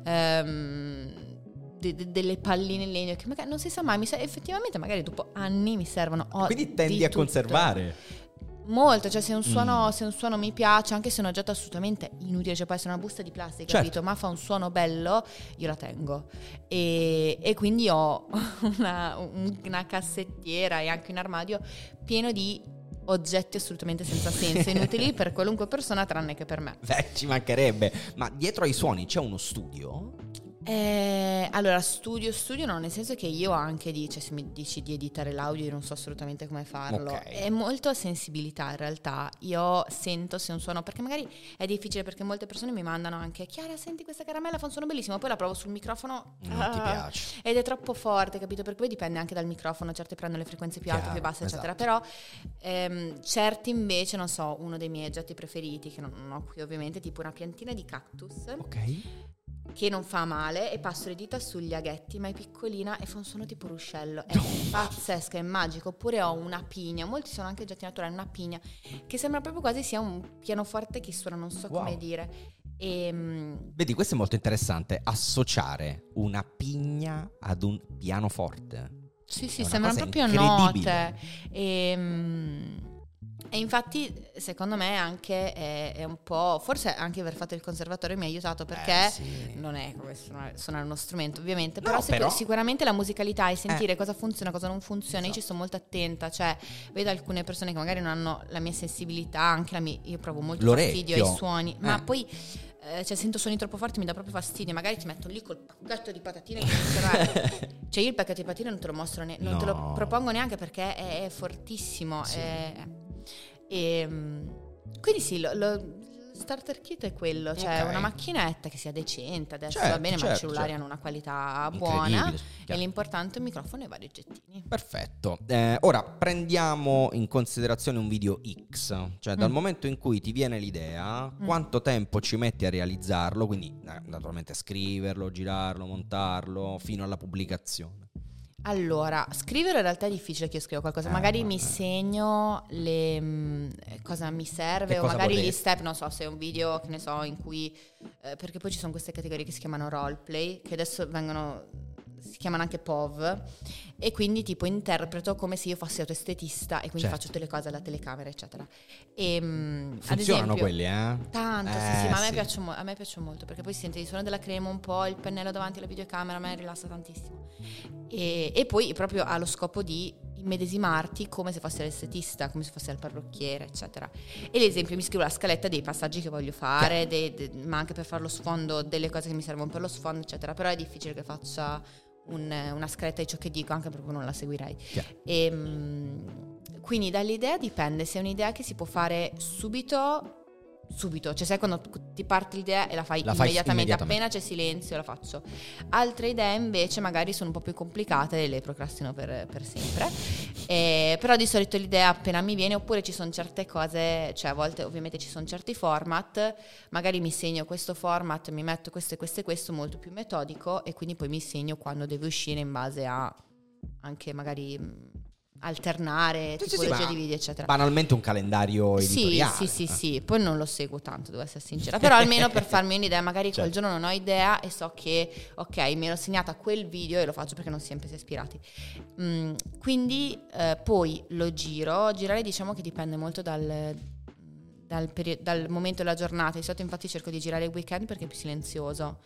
delle palline in legno che magari non si sa mai, effettivamente magari dopo anni mi servono. Quindi tendi a conservare? Molto, cioè se un suono mi piace, anche se è un oggetto assolutamente inutile, cioè può essere una busta di plastica, certo, capito? Ma fa un suono bello, io la tengo. E quindi ho una cassettiera e anche un armadio pieno di oggetti assolutamente senza senso, inutili per qualunque persona tranne che per me. Beh, ci mancherebbe. Ma dietro ai suoni c'è uno studio? Allora, studio no, nel senso che io anche cioè, se mi dici di editare l'audio io non so assolutamente come farlo. Okay. È molto a sensibilità in realtà. Io sento se un suono, perché magari è difficile, perché molte persone mi mandano anche: Chiara, senti questa caramella, fa un suono bellissimo, poi la provo sul microfono, Non ti piace. ed è troppo forte, capito? Perché poi dipende anche dal microfono, certe prendono le frequenze più alte, più basse, eccetera. Esatto. Però certi invece, non so, uno dei miei oggetti preferiti, che non ho qui ovviamente, tipo una piantina di cactus, Ok. che non fa male, e passo le dita sugli aghetti, ma è piccolina e fa un suono tipo ruscello, è pazzesco, è magico. Oppure ho una pigna, molti sono anche oggetti naturali, una pigna che sembra proprio quasi sia un pianoforte che suona, non so come dire. Vedi, questo è molto interessante, associare una pigna ad un pianoforte. Sì, È una sembrano cosa proprio incredibile. note. E infatti secondo me anche è un po', forse anche aver fatto il conservatorio mi ha aiutato, perché Sì. non è come suonare uno strumento ovviamente, No, però sicuramente la musicalità e sentire cosa funziona, cosa non funziona. Esatto. Io ci sto molto attenta, cioè vedo alcune persone che magari non hanno la mia sensibilità, anche io provo molto L'orecchio. fastidio ai suoni, ma poi cioè sento suoni troppo forti, mi dà proprio fastidio, magari ti metto lì col pacchetto di patatine che cioè io il pacchetto di patatine non te lo mostro, non te lo propongo neanche, perché è fortissimo. Sì. Quindi sì, lo starter kit è quello, cioè Ok. una macchinetta che sia decente, adesso Certo, va bene, ma i certo, cellulari certo. hanno una qualità buona, Incredibile, e chiaro. l'importante è un microfono e vari oggettini. Perfetto. Ora prendiamo in considerazione un video X, cioè dal momento in cui ti viene l'idea, quanto tempo ci metti a realizzarlo, quindi naturalmente scriverlo, girarlo, montarlo, fino alla pubblicazione. Allora, scrivere in realtà è difficile, che io scrivo qualcosa, magari mi segno cosa mi serve, Che o cosa magari gli vorresti? step, non so, se è un video, che ne so, in cui perché poi ci sono queste categorie che si chiamano roleplay, che adesso si chiamano anche POV, e quindi tipo interpreto come se io fossi autoestetista e quindi Certo. faccio tutte le cose alla telecamera, eccetera. E, ad Funzionano esempio, quelli, eh? tanto, sì, ma a me sì. piacciono, a me piacciono molto, perché poi si sente il suono della crema un po', il pennello davanti alla videocamera, a me rilassa tantissimo. E poi proprio ha lo scopo di immedesimarti come se fossi l'estetista, come se fossi il parrucchiere, eccetera. E l'esempio, mi scrivo la scaletta dei passaggi che voglio fare, ma anche per fare lo sfondo, delle cose che mi servono per lo sfondo, eccetera. Però è difficile che faccia una scaletta di ciò che dico, anche perché non la seguirei. Quindi dall'idea dipende, se è un'idea che si può fare subito, cioè sai quando ti parte l'idea e la fai immediatamente, appena c'è silenzio la faccio. Altre idee invece magari sono un po' più complicate e le procrastino per sempre, però di solito l'idea appena mi viene, oppure ci sono certe cose, cioè a volte ovviamente ci sono certi format, magari mi segno questo format, mi metto questo e questo e questo, molto più metodico, e quindi poi mi segno quando deve uscire in base a anche magari alternare tipologia di video, eccetera. Banalmente un calendario editoriale. Sì, poi non lo seguo tanto, devo essere sincera, però almeno per farmi un'idea, magari quel giorno non ho idea e so che ok, mi ero segnata quel video e lo faccio, perché non sempre si è ispirati. Quindi poi lo girare diciamo che dipende molto dal momento della giornata. Di solito infatti cerco di girare il weekend perché è più silenzioso.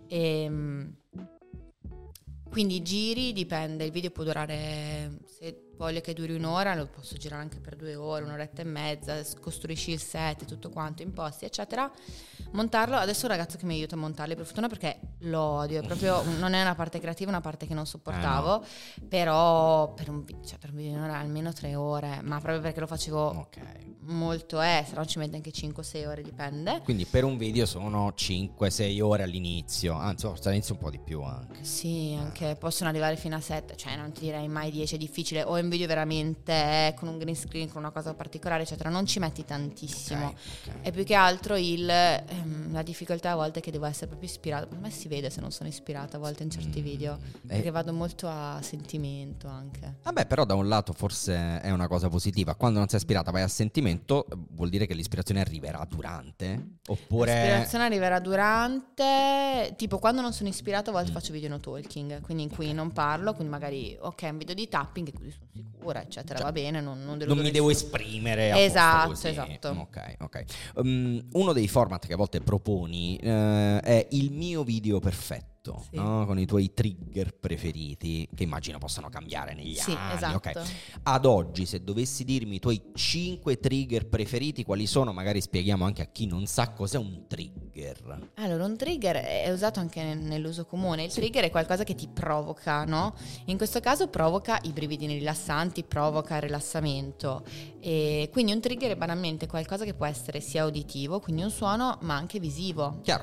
Quindi giri, dipende, il video può durare, se voglio che duri un'ora lo posso girare anche per 2 ore, un'oretta e mezza, costruisci il set, tutto quanto, imposti eccetera, montarlo. Adesso un ragazzo che mi aiuta a montarli, per fortuna, perché lo odio, è proprio, non è una parte creativa, è una parte che non sopportavo, no. Però per un video non era almeno 3 ore, ma proprio perché lo facevo molto, se no ci mette anche 5-6 ore, dipende. Quindi per un video sono 5-6 ore all'inizio, anzi forse all'inizio un po' di più anche. Sì, anche possono arrivare fino a 7, cioè non ti direi mai 10, è difficile, o in video veramente con un green screen, con una cosa particolare eccetera, non ci metti tantissimo. Okay. E più che altro la difficoltà a volte è che devo essere proprio ispirata. Per me si vede se non sono ispirata a volte in certi video, perché vado molto a sentimento anche. Vabbè, però da un lato forse è una cosa positiva, quando non sei ispirata vai a sentimento, vuol dire che l'ispirazione arriverà durante? Oppure l'ispirazione arriverà durante, tipo quando non sono ispirata a volte faccio video no talking, quindi in cui non parlo, quindi magari un video di tapping, così sono sicura eccetera, va bene, non mi devo esprimere a esatto, posto così. esatto. Ok. Uno dei format che a volte proponi è il mio video perfetto. Sì. No? Con i tuoi trigger preferiti, che immagino possano cambiare negli anni. Esatto. Okay. Ad oggi, se dovessi dirmi i tuoi 5 trigger preferiti, quali sono? Magari spieghiamo anche a chi non sa cos'è un trigger. Allora, un trigger è usato anche nell'uso comune. Il trigger è qualcosa che ti provoca, no? In questo caso provoca i brividini rilassanti, provoca il rilassamento. E quindi un trigger è banalmente qualcosa che può essere sia uditivo, quindi un suono, ma anche visivo. Chiaro.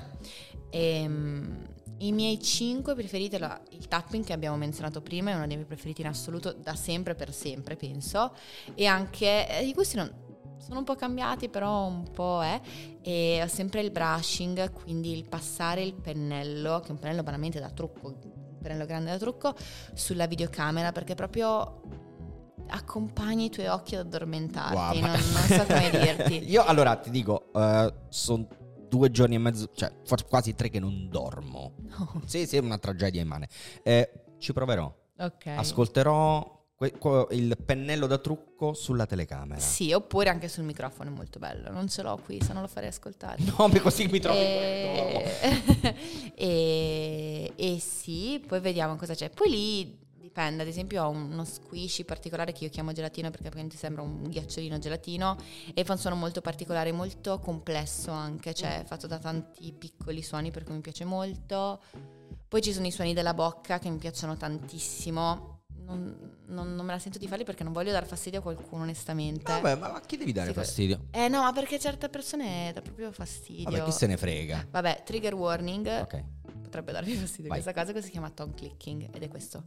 I miei 5 preferiti, il tapping che abbiamo menzionato prima è uno dei miei preferiti in assoluto da sempre per sempre, penso, e anche i gusti sono un po' cambiati, però un po' e ho sempre il brushing, quindi il passare il pennello, che è un pennello banalmente da trucco, un pennello grande da trucco, sulla videocamera, perché proprio accompagni i tuoi occhi ad addormentarti. Wow, non so come dirti. Io allora ti dico, sono 2 giorni e mezzo, cioè forse quasi 3 che non dormo. No. Sì, è una tragedia immane. Ci proverò. Ok. Ascolterò il pennello da trucco sulla telecamera. Sì, oppure anche sul microfono, è molto bello. Non ce l'ho qui, se no lo farei ascoltare. No, così mi trovi. E sì, poi vediamo cosa c'è. Poi lì dipende, ad esempio ho uno squishy particolare che io chiamo gelatino perché praticamente sembra un ghiacciolino gelatino e fa un suono molto particolare, molto complesso anche, cioè fatto da tanti piccoli suoni, per cui mi piace molto. Poi ci sono i suoni della bocca che mi piacciono tantissimo. Non me la sento di farli perché non voglio dar fastidio a qualcuno, onestamente. Vabbè, ma a chi devi dare fastidio? No, ma perché certe persone dà proprio fastidio. Vabbè, chi se ne frega. Vabbè, trigger warning. Ok. Potrebbe darvi fastidio. Vai. Questa cosa che si chiama tongue clicking ed è questo.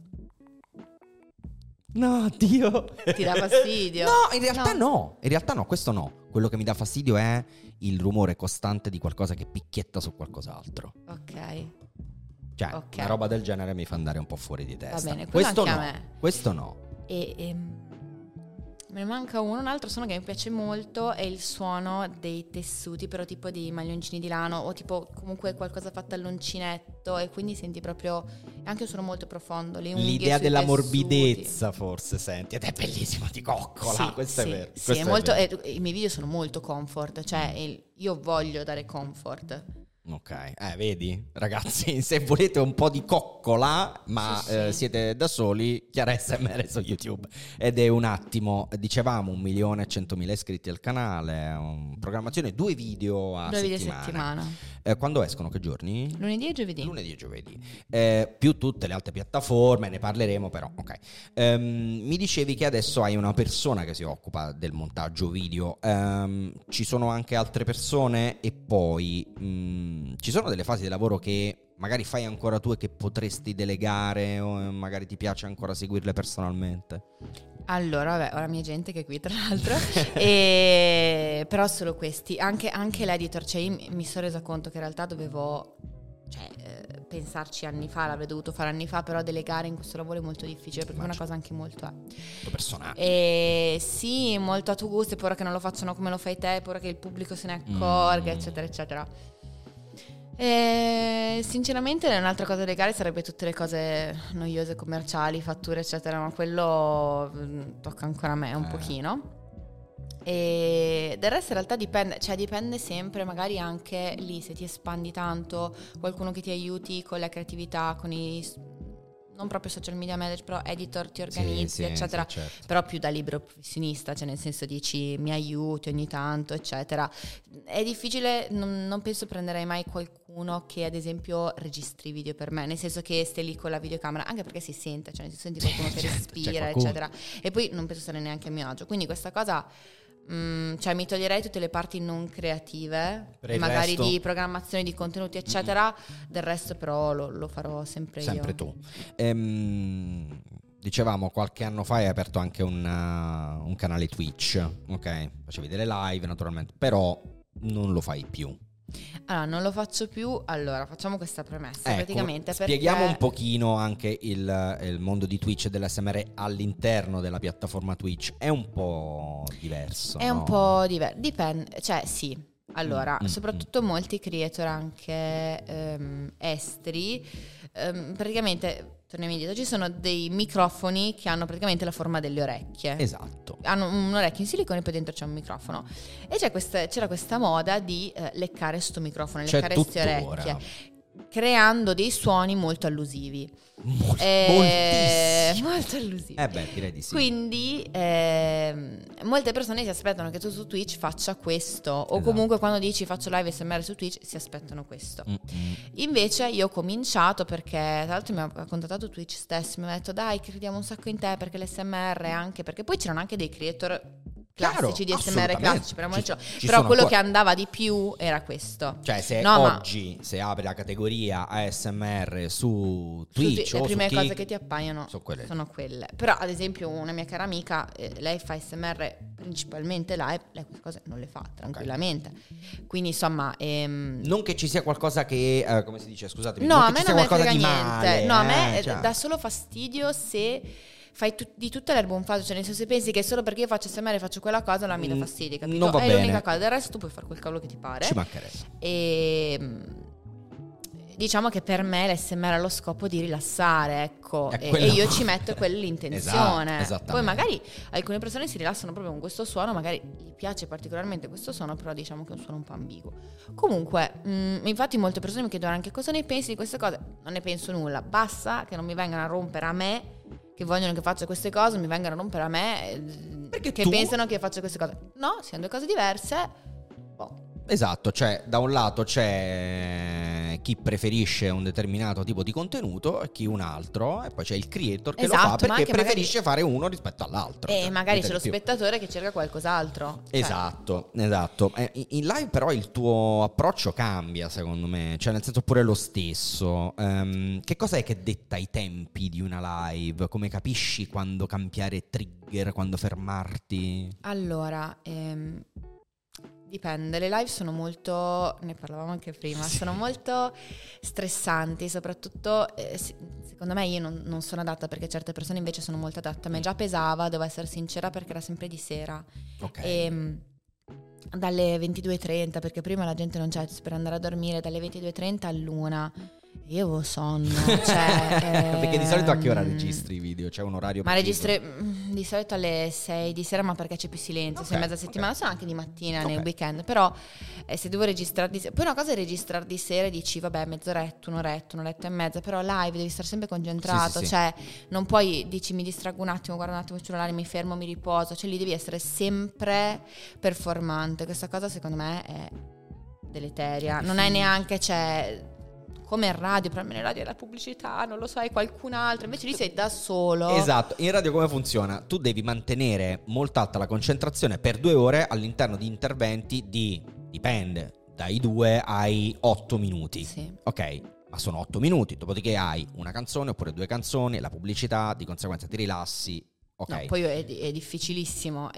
No, Dio. Ti dà fastidio? No, in realtà no. In realtà no, questo no. Quello che mi dà fastidio è il rumore costante di qualcosa che picchietta su qualcos'altro. Ok. Cioè, una roba del genere mi fa andare un po' fuori di testa. Va bene, questo anche no. a me. Questo no. E me ne manca un altro suono che mi piace molto, è il suono dei tessuti, però tipo dei maglioncini di lano o tipo comunque qualcosa fatto all'uncinetto, e quindi senti proprio, è anche un suono molto profondo, le unghie l'idea sui della tessuti. morbidezza forse senti, ed è bellissimo, ti coccola. Sì, questo sì, è vero. sì, Questo è è molto, vero. i miei video sono molto comfort, cioè io voglio dare comfort. Ok, vedi ragazzi, se volete un po' di coccola, ma Sì. siete da soli, Chiara SMR su YouTube. Ed è un attimo, dicevamo 1.100.000 iscritti al canale, programmazione 2 video a 2 video a settimana. settimana. Quando escono? Che giorni? Lunedì e giovedì. Lunedì e giovedì. Più tutte le altre piattaforme, ne parleremo però, ok. Mi dicevi che adesso hai una persona che si occupa del montaggio video, ci sono anche altre persone e poi ci sono delle fasi di lavoro che magari fai ancora tu e che potresti delegare o magari ti piace ancora seguirle personalmente? Allora, vabbè, ho la mia gente che è qui tra l'altro, però solo questi, anche l'editor, cioè io mi sono resa conto che in realtà dovevo pensarci anni fa, l'avrei dovuto fare anni fa, però delegare in questo lavoro è molto difficile perché è una cosa anche molto personale. Sì, molto a tuo gusto, e poi ora che non lo facciano come lo fai te, poi ora che il pubblico se ne accorga, eccetera, eccetera. Sinceramente un'altra cosa legale sarebbe tutte le cose noiose, commerciali, fatture eccetera, ma quello tocca ancora a me un pochino. E del resto in realtà dipende sempre, magari anche lì se ti espandi tanto, qualcuno che ti aiuti con la creatività, con i non proprio social media manager, però editor ti organizzi, eccetera, sì, certo. però più da libero professionista, cioè nel senso dici mi aiuti ogni tanto, eccetera. È difficile, non penso prenderei mai qualcuno che ad esempio registri video per me, nel senso che stai lì con la videocamera, anche perché si sente, cioè si sente qualcuno che respira, eccetera, e poi non penso stare neanche a mio agio, quindi questa cosa... cioè mi toglierei tutte le parti non creative, magari resto, di programmazione di contenuti eccetera, del resto però lo farò sempre io. Tu. Dicevamo qualche anno fa hai aperto anche un canale Twitch, ok? Facevi delle live naturalmente, però non lo fai più. Allora, non lo faccio più. Allora, facciamo questa premessa. Ecco, praticamente spieghiamo un pochino anche il mondo di Twitch e dell'ASMR all'interno della piattaforma Twitch. È un po' diverso. È un po' diverso. Dipende, cioè sì. Allora, soprattutto molti creator anche esteri, praticamente, torniamo indietro, ci sono dei microfoni che hanno praticamente la forma delle orecchie. Esatto. Hanno un orecchio in silicone e poi dentro c'è un microfono. E c'era questa moda di leccare sto microfono, leccare queste orecchie, creando dei suoni molto allusivi. Moltissimo. Molto allusivi. Direi di sì. Quindi molte persone si aspettano che tu su Twitch faccia questo, o comunque quando dici faccio live SMR su Twitch si aspettano questo. Invece io ho cominciato perché tra l'altro mi ha contattato Twitch stesso, mi ha detto dai crediamo un sacco in te perché l'SMR anche, perché poi c'erano anche dei creator classici di SMR classici, però quello che andava di più era questo. Cioè se oggi se apri la categoria ASMR su Twitch le prime cose Kick, che ti appaiono sono quelle. Però ad esempio una mia cara amica, lei fa SMR principalmente live, lei queste cose non le fa tranquillamente. Quindi insomma non che ci sia qualcosa che come si dice, scusatemi, no, non a me non me frega niente. Male, no, a me dà solo fastidio se fai di tutta l'erba un fascio, cioè nel senso se pensi che solo perché io faccio SMR e faccio quella cosa non mi dà fastidio, capito? Non va è bene. L'unica cosa, del resto tu puoi fare quel cavolo che ti pare. Ci mancherebbe. E diciamo che per me l'SMR ha lo scopo di rilassare, ecco, e io ci metto quell'intenzione. Poi magari alcune persone si rilassano proprio con questo suono, magari gli piace particolarmente questo suono, però diciamo che è un suono un po' ambiguo. Comunque, infatti molte persone mi chiedono anche cosa ne pensi di queste cose. Non ne penso nulla, basta che non mi vengano a rompere a me, che vogliono che faccia queste cose, mi vengano a rompere a me, perché che pensano che faccia queste cose. No, siano due cose diverse. Esatto, cioè da un lato c'è chi preferisce un determinato tipo di contenuto e chi un altro, e poi c'è il creator che lo fa perché preferisce fare uno rispetto all'altro. E magari c'è lo spettatore che cerca qualcos'altro. Esatto. In live però il tuo approccio cambia secondo me, cioè nel senso pure lo stesso. Che cosa è che detta i tempi di una live? Come capisci quando cambiare trigger, quando fermarti? Allora, dipende, le live sono molto, ne parlavamo anche prima, sono molto stressanti, soprattutto secondo me io non sono adatta, perché certe persone invece sono molto adatte. A me già pesava, devo essere sincera, perché era sempre di sera. E dalle 22:30, perché prima la gente non c'è per andare a dormire, dalle 22:30 all'1 io avevo sonno, cioè, perché di solito a che ora registri i video? C'è un orario ma preciso? registri di solito alle 6 di sera, ma perché c'è più silenzio, 6 e mezza settimana, sono anche di mattina nei weekend, però se devo registrare di sera, poi una cosa è registrare di sera e dici vabbè mezz'oretta, un'oretta e mezza, però live devi stare sempre concentrato, cioè non puoi, dici mi distraggo un attimo, guardo un attimo il cellulare, mi fermo, mi riposo, cioè lì devi essere sempre performante. Questa cosa secondo me è deleteria, non è neanche, cioè come in radio, però in radio è la pubblicità, non lo so, è qualcun altro, invece lì sei da solo. Esatto, in radio come funziona? Tu devi mantenere molto alta la concentrazione per 2 ore all'interno di interventi dipende, dai 2 ai 8 minuti. Sì. Ok, ma sono 8 minuti, dopodiché hai una canzone oppure 2 canzoni, la pubblicità, di conseguenza ti rilassi. Ok. No, poi è difficilissimo,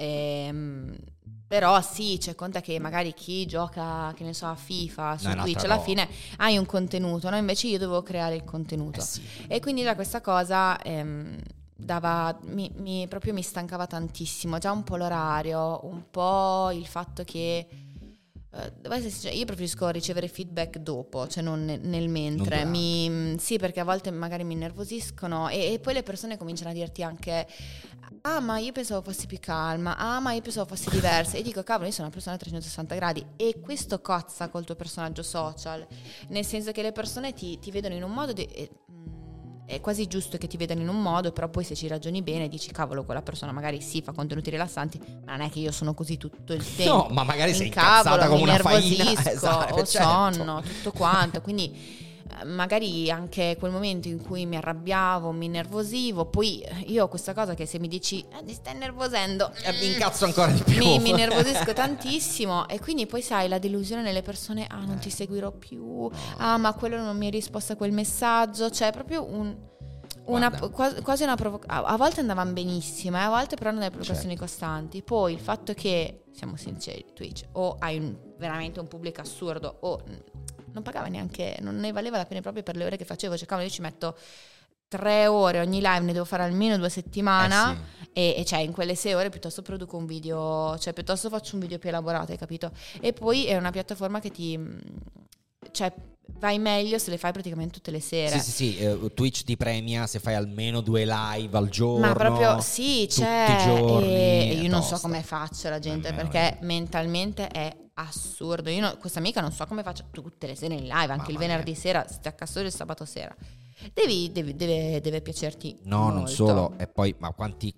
però sì, c'è conta che magari chi gioca, che ne so, a FIFA su Twitch, alla fine hai un contenuto, no? Invece io dovevo creare il contenuto. E quindi da questa cosa proprio mi stancava tantissimo, già un po' l'orario, un po' il fatto che devo essere sincera, io preferisco ricevere feedback dopo, cioè non nel mentre. Sì, perché a volte magari mi innervosiscono e poi le persone cominciano a dirti anche: ah, ma io pensavo fossi più calma, ah, ma io pensavo fossi diversa. E dico, cavolo, io sono una persona a 360 gradi e questo cozza col tuo personaggio social, nel senso che le persone ti vedono in un modo è quasi giusto che ti vedano in un modo, però poi se ci ragioni bene dici, cavolo, quella persona magari sì fa contenuti rilassanti, ma non è che io sono così tutto il tempo. No, ma magari sei incazzata come una faina. Esatto, ho certo. sonno, tutto quanto, quindi magari anche quel momento in cui mi arrabbiavo, mi innervosivo, poi io ho questa cosa che se mi dici ti stai innervosendo, mi incazzo ancora di più, mi innervosisco tantissimo, e quindi poi sai la delusione nelle persone, non ti seguirò più, ma quello non mi ha risposto a quel messaggio, cioè proprio quasi una provocazione. A volte andavano benissimo, a volte però non hai provocazioni costanti. Poi il fatto che, siamo sinceri, Twitch o hai veramente un pubblico assurdo o non pagava neanche, non ne valeva la pena proprio per le ore che facevo. Cioè, cavolo, io ci metto 3 ore ogni live, ne devo fare almeno 2 settimane, sì. e cioè in quelle 6 ore piuttosto produco un video, cioè piuttosto faccio un video più elaborato, hai capito? E poi è una piattaforma che cioè vai meglio se le fai praticamente tutte le sere. Sì, Twitch ti premia se fai almeno 2 live al giorno. Ma proprio sì, tutti i giorni. E io non so come faccia la gente, perché mentalmente è assurdo. Io questa amica non so come faccia tutte le sere in live, anche il venerdì sera, stacca solo il sabato sera. Deve piacerti. No, molto. Non solo. E poi, ma quanti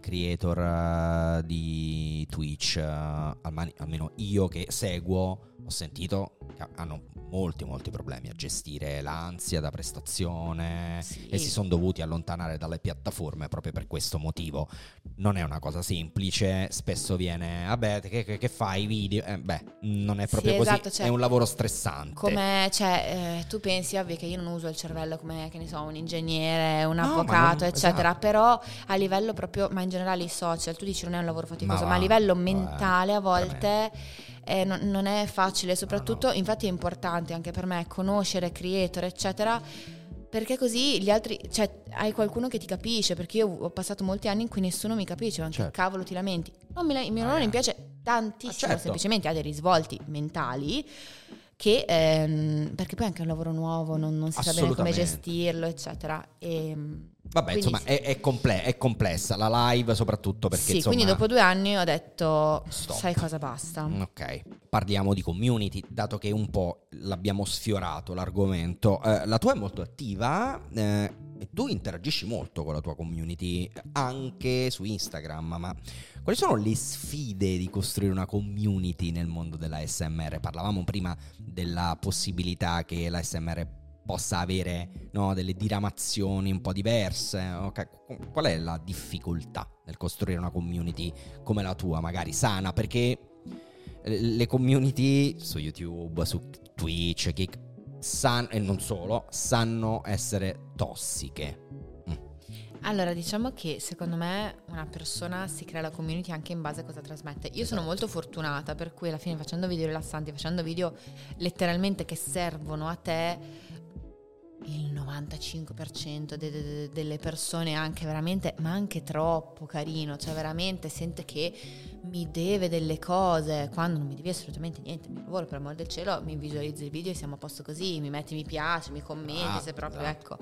creator di Twitch, almeno io che seguo, ho sentito che hanno molti problemi a gestire l'ansia da prestazione, sì. E si sono dovuti allontanare dalle piattaforme proprio per questo motivo. Non è una cosa semplice, spesso viene vabbè, che fai video? Non è proprio così, esatto, cioè, è un lavoro stressante. Come, cioè, tu pensi, ovvio, che io non uso il cervello come, che ne so, un ingegnere, un avvocato, eccetera, esatto. Però a livello proprio, ma in generale i social, tu dici non è un lavoro faticoso, ma a livello mentale a volte non è facile, soprattutto, infatti è importante anche per me conoscere creator, eccetera, perché così gli altri, cioè hai qualcuno che ti capisce, perché io ho passato molti anni in cui nessuno mi capisce, ma che cavolo ti lamenti? Non mi piace tantissimo, certo. Semplicemente ha dei risvolti mentali che perché poi è anche un lavoro nuovo, non si sa bene come gestirlo, eccetera. Vabbè, insomma, sì. è complessa la live, soprattutto perché sì, quindi dopo 2 anni ho detto stop. Sai cosa, basta. Ok, parliamo di community, dato che un po' l'abbiamo sfiorato l'argomento. La tua è molto attiva e tu interagisci molto con la tua community anche su Instagram, ma quali sono le sfide di costruire una community nel mondo della ASMR? Parlavamo prima della possibilità che la ASMR possa avere, no, delle diramazioni un po' diverse. Okay. Qual è la difficoltà nel costruire una community come la tua, magari sana? Perché le community su YouTube, su Twitch, Kick, e non solo, sanno essere tossiche. Allora, diciamo che secondo me una persona si crea la community anche in base a cosa trasmette. Io sono molto fortunata, per cui alla fine, facendo video rilassanti, facendo video letteralmente che servono a te, il 95% delle persone anche veramente, ma anche troppo carino, cioè veramente sente che mi deve delle cose, quando non mi devi assolutamente niente. Mi lavoro, per amor del cielo, mi visualizzi il video e siamo a posto così, mi metti mi piace, mi commenti, se proprio, ecco.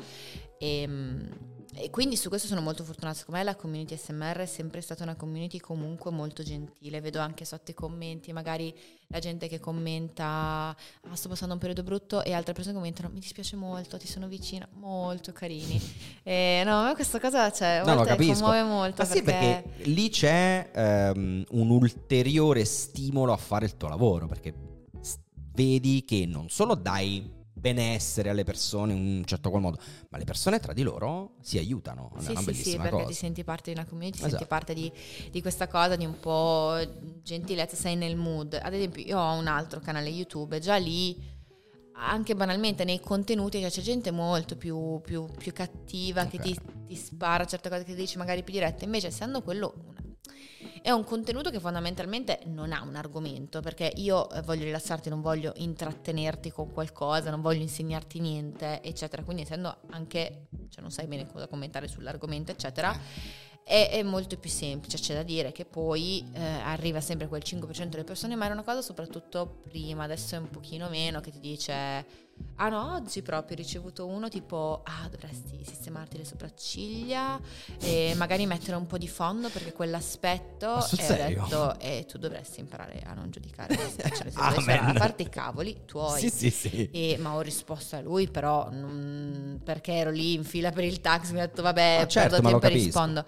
E quindi su questo sono molto fortunata. Secondo me la community ASMR è sempre stata una community comunque molto gentile. Vedo anche sotto i commenti magari la gente che commenta sto passando un periodo brutto, e altre persone commentano mi dispiace molto, ti sono vicina, molto carini. No, a me questa cosa, cioè, a volte commuove molto. Ma sì, perché lì c'è un ulteriore stimolo a fare il tuo lavoro, perché vedi che non solo dai benessere alle persone in un certo qual modo, ma le persone tra di loro si aiutano. È una bellissima perché cosa. Ti senti parte di una community, ti esatto. Senti parte di questa cosa, di un po' gentilezza, sei nel mood. Ad esempio io ho un altro canale YouTube, già lì anche banalmente nei contenuti c'è gente molto più cattiva, okay, che ti spara certe cose, che dici magari più dirette, invece essendo quello è un contenuto che fondamentalmente non ha un argomento, perché io voglio rilassarti, non voglio intrattenerti con qualcosa, non voglio insegnarti niente, eccetera. Quindi essendo anche, cioè non sai bene cosa commentare sull'argomento, eccetera, è molto più semplice. C'è da dire che poi arriva sempre quel 5% delle persone, ma era una cosa soprattutto prima, adesso è un pochino meno, che ti dice ah no, oggi proprio ho ricevuto uno tipo dovresti sistemarti le sopracciglia e magari mettere un po' di fondo perché quell'aspetto, sul e ho serio? detto tu dovresti imparare a non giudicare a parte i cavoli tuoi. Sì. Ma ho risposto a lui però perché ero lì in fila per il taxi, mi ha detto vabbè, certo, perdo ma lo tempo e capisco. rispondo.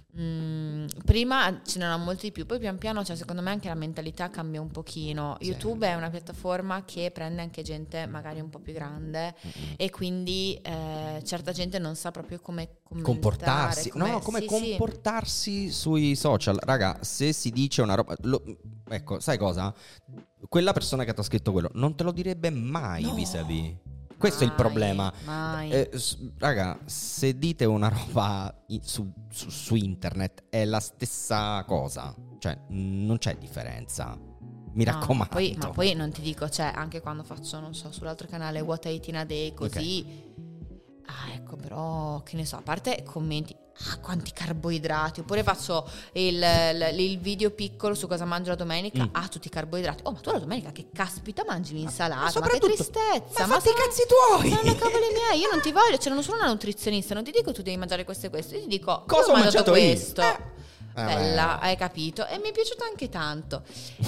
Prima ce n'erano molti di più, poi pian piano, cioè, secondo me anche la mentalità cambia un pochino. Sì. YouTube è una piattaforma che prende anche gente magari un po' più grande e quindi certa gente non sa proprio come comportarsi, comportarsi sui social. Raga, se si dice una roba, ecco, sai cosa? Quella persona che ti ha scritto quello non te lo direbbe mai vis-à-vis. Questo è il problema. Mai. Raga, se dite una roba su internet è la stessa cosa. Cioè, non c'è differenza. Mi raccomando. Ma poi non ti dico, cioè, anche quando faccio, non so, sull'altro canale What I Eat in a Day, così. Okay. Ecco, però, che ne so, a parte commenti, quanti carboidrati, oppure faccio il video piccolo su cosa mangio la domenica, tutti i carboidrati. Oh, ma tu la domenica che caspita mangi l'insalata? Ma che tristezza! Ma fatti i cazzi tuoi! Sono cavoli miei, io non ti voglio, cioè non sono una nutrizionista, non ti dico tu devi mangiare questo e questo, io ti dico cosa ho mangiato questo. Bella, hai capito? E mi è piaciuto anche tanto.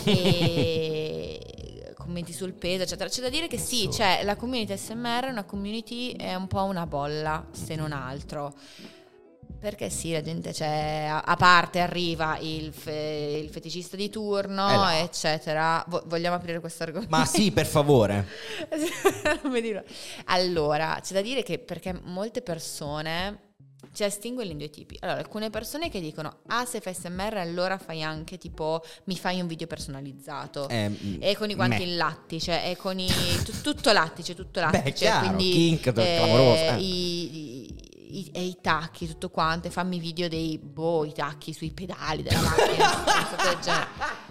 E commenti sul peso, eccetera. C'è da dire che sì, cioè la community SMR è una community, è un po' una bolla, se non altro. Perché sì, la gente a parte arriva il feticista di turno, eccetera. Vogliamo aprire questo argomento? Ma sì, per favore. Allora, c'è da dire che perché molte persone estinguono in due tipi. Allora, alcune persone che dicono se fai SMR allora fai anche tipo mi fai un video personalizzato e con i guanti in lattice e con tutto lattice. Beh, chiaro, quindi kink, clamoroso. I tacchi, tutto quanto, fammi video dei i tacchi sui pedali della macchina.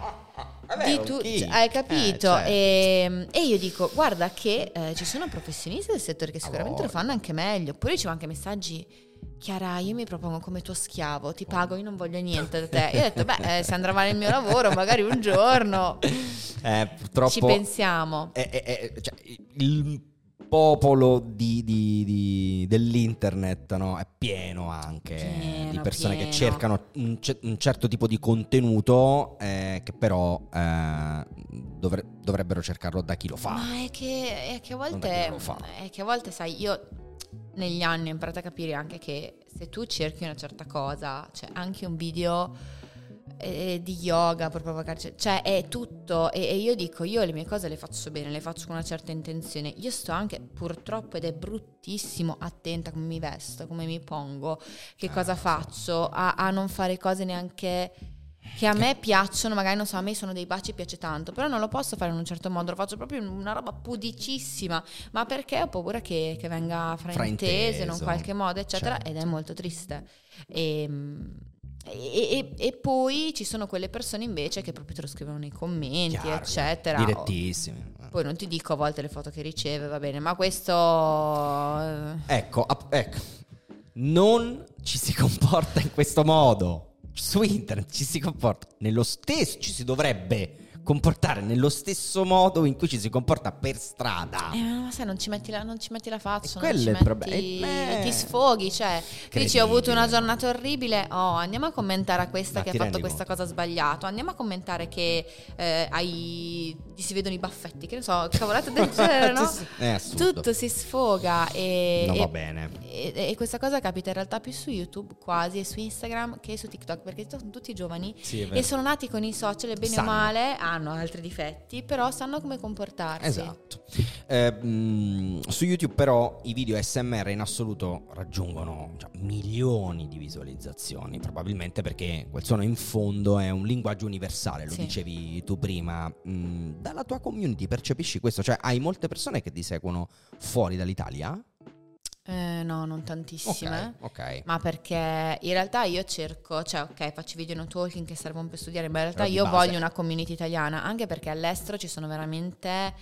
Hai capito? Certo. E io dico guarda che ci sono professionisti del settore che sicuramente lo fanno anche meglio. Poi ricevo anche messaggi: Chiara, io mi propongo come tuo schiavo, ti pago, io non voglio niente da te. Io ho detto se andrà male il mio lavoro magari un giorno purtroppo ci pensiamo. Cioè, il popolo dell'internet, no? È pieno anche di persone che cercano un certo tipo di contenuto che però dovrebbero cercarlo da chi lo fa. Ma è che a volte sai, io negli anni ho imparato a capire anche che se tu cerchi una certa cosa, cioè anche un video di yoga per provocare, cioè è tutto, e io dico, io le mie cose le faccio bene, le faccio con una certa intenzione. Io sto anche, purtroppo, ed è bruttissimo, attenta come mi vesto, come mi pongo, che cosa faccio, a non fare cose neanche che a me piacciono. Magari non so, a me sono dei baci, piace tanto, però non lo posso fare in un certo modo, lo faccio proprio in una roba pudicissima, ma perché ho paura che venga frainteso in un qualche modo, eccetera, certo. Ed è molto triste. E poi ci sono quelle persone invece che proprio te lo scrivono nei commenti, chiaro, eccetera, direttissimi. Poi non ti dico a volte le foto che riceve, va bene, ma questo ecco, non ci si comporta in questo modo su internet, ci si comporta nello stesso, ci si dovrebbe comportare nello stesso modo in cui ci si comporta per strada. Ma sai, non ci metti la faccia, quello è il problema. Ti sfoghi, cioè dici ho avuto una giornata orribile, andiamo a commentare a questa che ha fatto questa cosa sbagliato, andiamo a commentare che ti si vedono i baffetti, che ne so, cavolate del genere, no? Tutto si sfoga non va bene. E questa cosa capita in realtà più su YouTube quasi e su Instagram che su TikTok, perché sono tutti giovani e sono nati con i social e bene o male hanno altri difetti, però sanno come comportarsi. Esatto. Su YouTube però i video SMR in assoluto raggiungono milioni di visualizzazioni, probabilmente perché quel suono in fondo è un linguaggio universale, lo dicevi tu prima. Dalla tua community percepisci questo? Cioè hai molte persone che ti seguono fuori dall'Italia? No, non tantissime. Ok. Ma perché in realtà io cerco, faccio video no talking che servono per studiare, ma in realtà io voglio una community italiana, anche perché all'estero ci sono veramente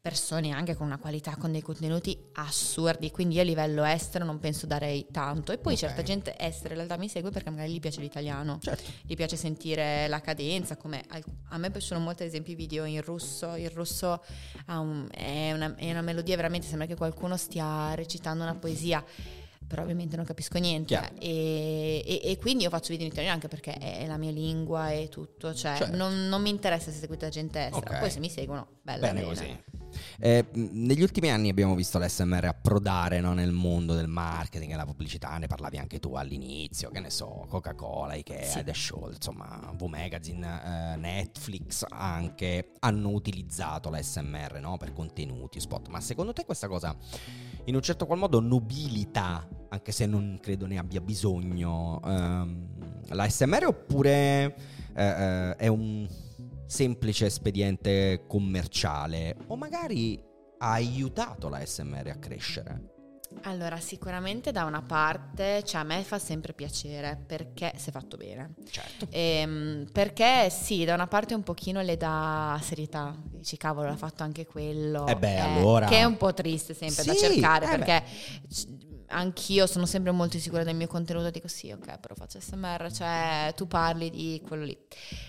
persone anche con una qualità, con dei contenuti assurdi, quindi io a livello estero non penso darei tanto. E poi certa gente estera in realtà mi segue perché magari gli piace l'italiano, Certo. gli piace sentire la cadenza, come a me piacciono molto ad esempio i video in russo. Il russo è una melodia, veramente sembra che qualcuno stia recitando una poesia, però ovviamente non capisco niente. E quindi io faccio video in italiano anche perché è la mia lingua e tutto, cioè certo. non mi interessa se seguite la gente estera. Ok. Poi se mi seguono, Bene così. Negli ultimi anni abbiamo visto l'ASMR approdare, no, nel mondo del marketing e la pubblicità, ne parlavi anche tu all'inizio, che ne so, Coca-Cola, Ikea, The Show, insomma, V-Magazine, Netflix anche hanno utilizzato l'ASMR, no, per contenuti, spot. Ma secondo te questa cosa in un certo qual modo nobilita, anche se non credo ne abbia bisogno, l'ASMR, oppure è un semplice espediente commerciale, o magari ha aiutato la ASMR a crescere? Allora, sicuramente da una parte, cioè a me fa sempre piacere perché se fatto bene. Certo. Perché sì, da una parte un pochino le dà serietà. Dici, cavolo, l'ha fatto anche quello. Allora. Che è un po' triste sempre da Sì, cercare, perché anch'io sono sempre molto sicura del mio contenuto. Dico sì, ok, però faccio SMR, cioè tu parli di quello lì.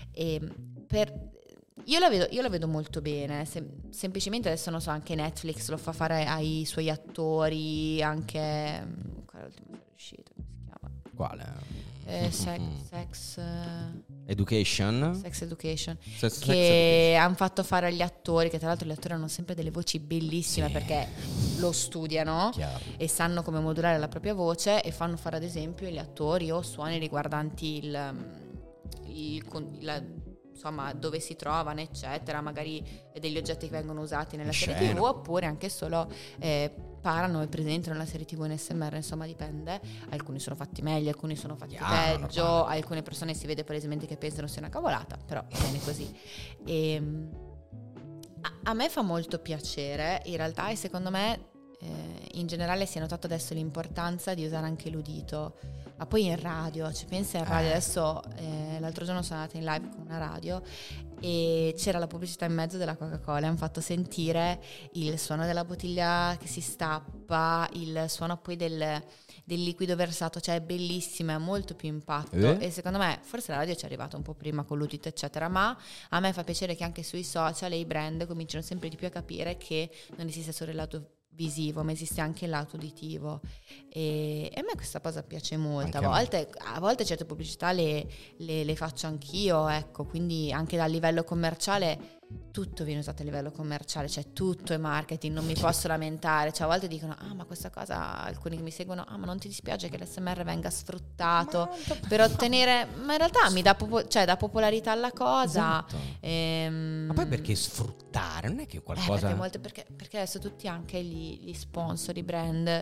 Io la vedo molto bene, semplicemente adesso non so, anche Netflix lo fa fare ai suoi attori, anche qual è l'ultima serie uscita, come si chiama? Quale? Sex Education? Sex Education, Sex che hanno fatto fare agli attori, che tra l'altro gli attori hanno sempre delle voci bellissime, sì, perché lo studiano. Chiaro. E sanno come modulare la propria voce, e fanno fare ad esempio gli attori o suoni riguardanti insomma, dove si trovano, eccetera, magari degli oggetti che vengono usati nella serie TV, oppure anche solo parlano e presentano la serie TV in SMR, insomma dipende. Alcuni sono fatti meglio, alcuni sono fatti peggio, normale. Alcune persone si vede palesemente che pensano sia una cavolata, però bene così. A me fa molto piacere in realtà, e secondo me in generale si è notato adesso l'importanza di usare anche l'udito. Ma poi in radio, cioè pensa in radio, adesso l'altro giorno sono andata in live con una radio e c'era la pubblicità in mezzo della Coca-Cola, hanno fatto sentire il suono della bottiglia che si stappa, il suono poi del liquido versato, cioè è bellissima, ha molto più impatto. E secondo me forse la radio ci è arrivata un po' prima con l'udito eccetera, ma a me fa piacere che anche sui social i brand cominciano sempre di più a capire che non esiste solo il lato visivo, ma esiste anche il lato uditivo, e a me questa cosa piace molto. A volte certe pubblicità le faccio anch'io, ecco, quindi anche dal livello commerciale tutto viene usato a livello commerciale, cioè tutto è marketing, non mi posso lamentare. Cioè a volte dicono ma questa cosa, alcuni che mi seguono, ma non ti dispiace che l'SMR venga sfruttato per ottenere, ma in realtà mi dà dà popolarità alla cosa. Esatto. Ma poi perché sfruttare? Non è che qualcosa perché adesso tutti anche gli sponsor, i brand,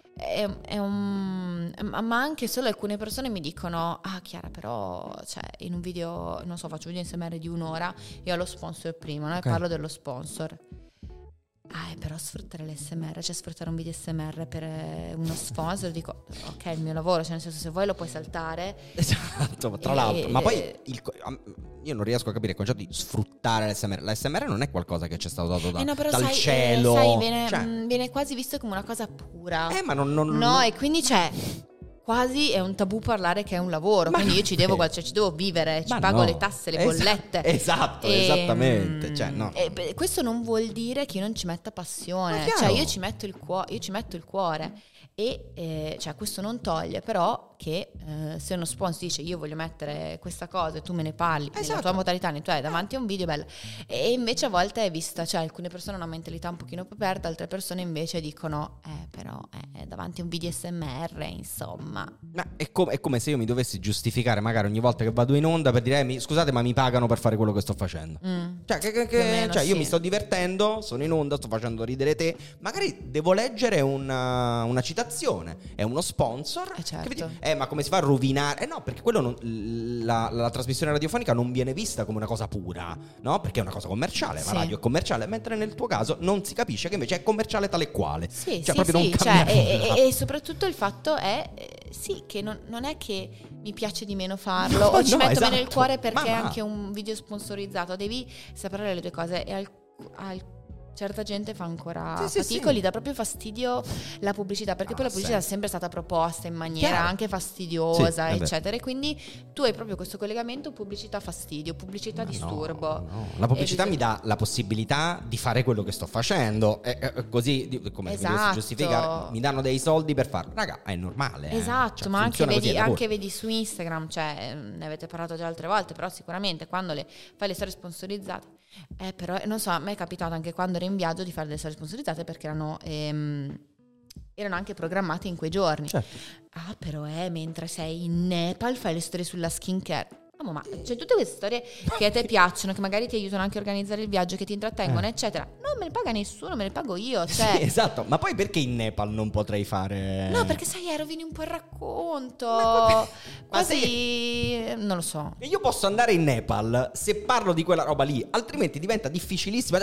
ma anche solo alcune persone mi dicono Chiara, però cioè in un video, non so, faccio un video in SMR di 1 ora e ho lo sponsor prima, no? Okay. E parlo dello sponsor. Però sfruttare l'SMR, cioè sfruttare un video SMR per uno sponsor, dico ok, è il mio lavoro, cioè nel senso, se vuoi lo puoi saltare. Esatto, tra l'altro, ma poi io non riesco a capire il concetto di sfruttare l'SMR. L'SMR non è qualcosa che ci è stato dato dal cielo. Viene quasi visto come una cosa pura. Ma non no, e quindi quasi è un tabù parlare che è un lavoro, quindi io ci devo vivere, ci pago le tasse, le bollette. Esatto, esattamente. Cioè, no. Questo non vuol dire che io non ci metta passione, cioè io ci metto il cuore. E cioè questo non toglie però che se uno sponsor dice io voglio mettere questa cosa e tu me ne parli nella tua modalità, tu hai davanti a un video bello, e invece a volte è vista, cioè alcune persone hanno una mentalità un pochino più aperta, altre persone invece dicono però davanti a un video SMR, insomma. È come se io mi dovessi giustificare magari ogni volta che vado in onda per dire scusate, ma mi pagano per fare quello che sto facendo. Cioè io mi sto divertendo, sono in onda, sto facendo ridere te, magari devo leggere una citazione, è uno sponsor, certo. Che mi dice, ma come si fa a rovinare? No, perché quello la trasmissione radiofonica non viene vista come una cosa pura, no? Perché è una cosa commerciale, la radio è commerciale, mentre nel tuo caso non si capisce che invece è commerciale tale e quale. Non cambia nulla. E soprattutto il fatto è che non è che mi piace di meno farlo, o ci metto meno il cuore perché è anche un video sponsorizzato, devi separare le due cose. certa gente fa ancora Sì, fatica, sì. gli dà proprio fastidio la pubblicità, perché poi la pubblicità è sempre stata proposta in maniera Chiaro. anche fastidiosa, Sì, è vero. eccetera, e quindi tu hai proprio questo collegamento pubblicità fastidio, pubblicità disturbo. No. La pubblicità E mi dà la possibilità di fare quello che sto facendo, così come se mi dovessi Esatto. giustificare, mi danno dei soldi per farlo. Raga, è normale. Esatto, Cioè, ma anche funziona così, vedi, è lavoro. anche vedi su Instagram, cioè ne avete parlato già altre volte, però sicuramente quando fai le storie sponsorizzate, però non so, a me è capitato anche quando ero in viaggio di fare delle storie sponsorizzate perché erano anche programmate in quei giorni. Certo. Ah, però mentre sei in Nepal fai le storie sulla skincare. Ma c'è tutte queste storie che a te piacciono, che magari ti aiutano anche a organizzare il viaggio, che ti intrattengono, eccetera. Non me ne paga nessuno, me ne pago io. Cioè. Sì, esatto, ma poi perché in Nepal non potrei fare? No, perché sai, rovini un po' il racconto. Ma Quasi, non lo so. Io posso andare in Nepal se parlo di quella roba lì, altrimenti diventa difficilissimo.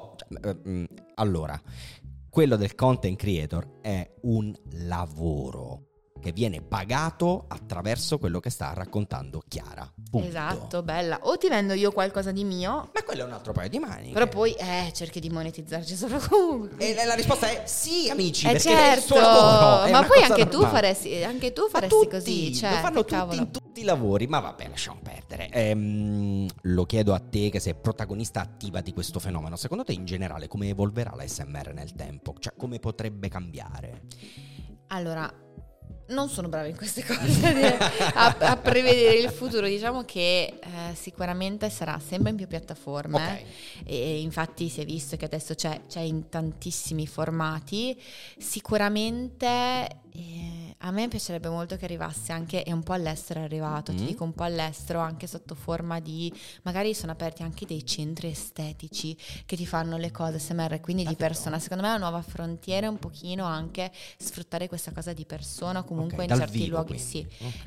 Allora, quello del content creator è un lavoro che viene pagato attraverso quello che sta raccontando Chiara. Punto. Esatto, bella. O ti vendo io qualcosa di mio, Ma quello è un altro paio di maniche. però poi cerchi di monetizzarci sopra comunque. E la risposta è sì, amici, perché certo, è il suo lavoro. È ma una poi cosa anche tu normale. faresti così, cioè, lo fanno che tutti cavolo. in tutti i lavori, ma vabbè, lasciamo perdere. Lo chiedo a te che sei protagonista attiva di questo fenomeno. Secondo te in generale come evolverà la SMR nel tempo? Cioè come potrebbe cambiare? Allora, non sono brava in queste cose a prevedere il futuro. Diciamo che sicuramente sarà sempre in più piattaforme. Ok. E infatti si è visto che adesso c'è in tantissimi formati. Sicuramente a me piacerebbe molto che arrivasse anche, e un po' all'estero è arrivato, ti dico un po' all'estero, anche sotto forma di, magari sono aperti anche dei centri estetici che ti fanno le cose SMR, quindi di persona. Secondo me è una nuova frontiera, un pochino anche sfruttare questa cosa di persona, comunque Ok, in dal certi vivo, luoghi, quindi. sì. Ok.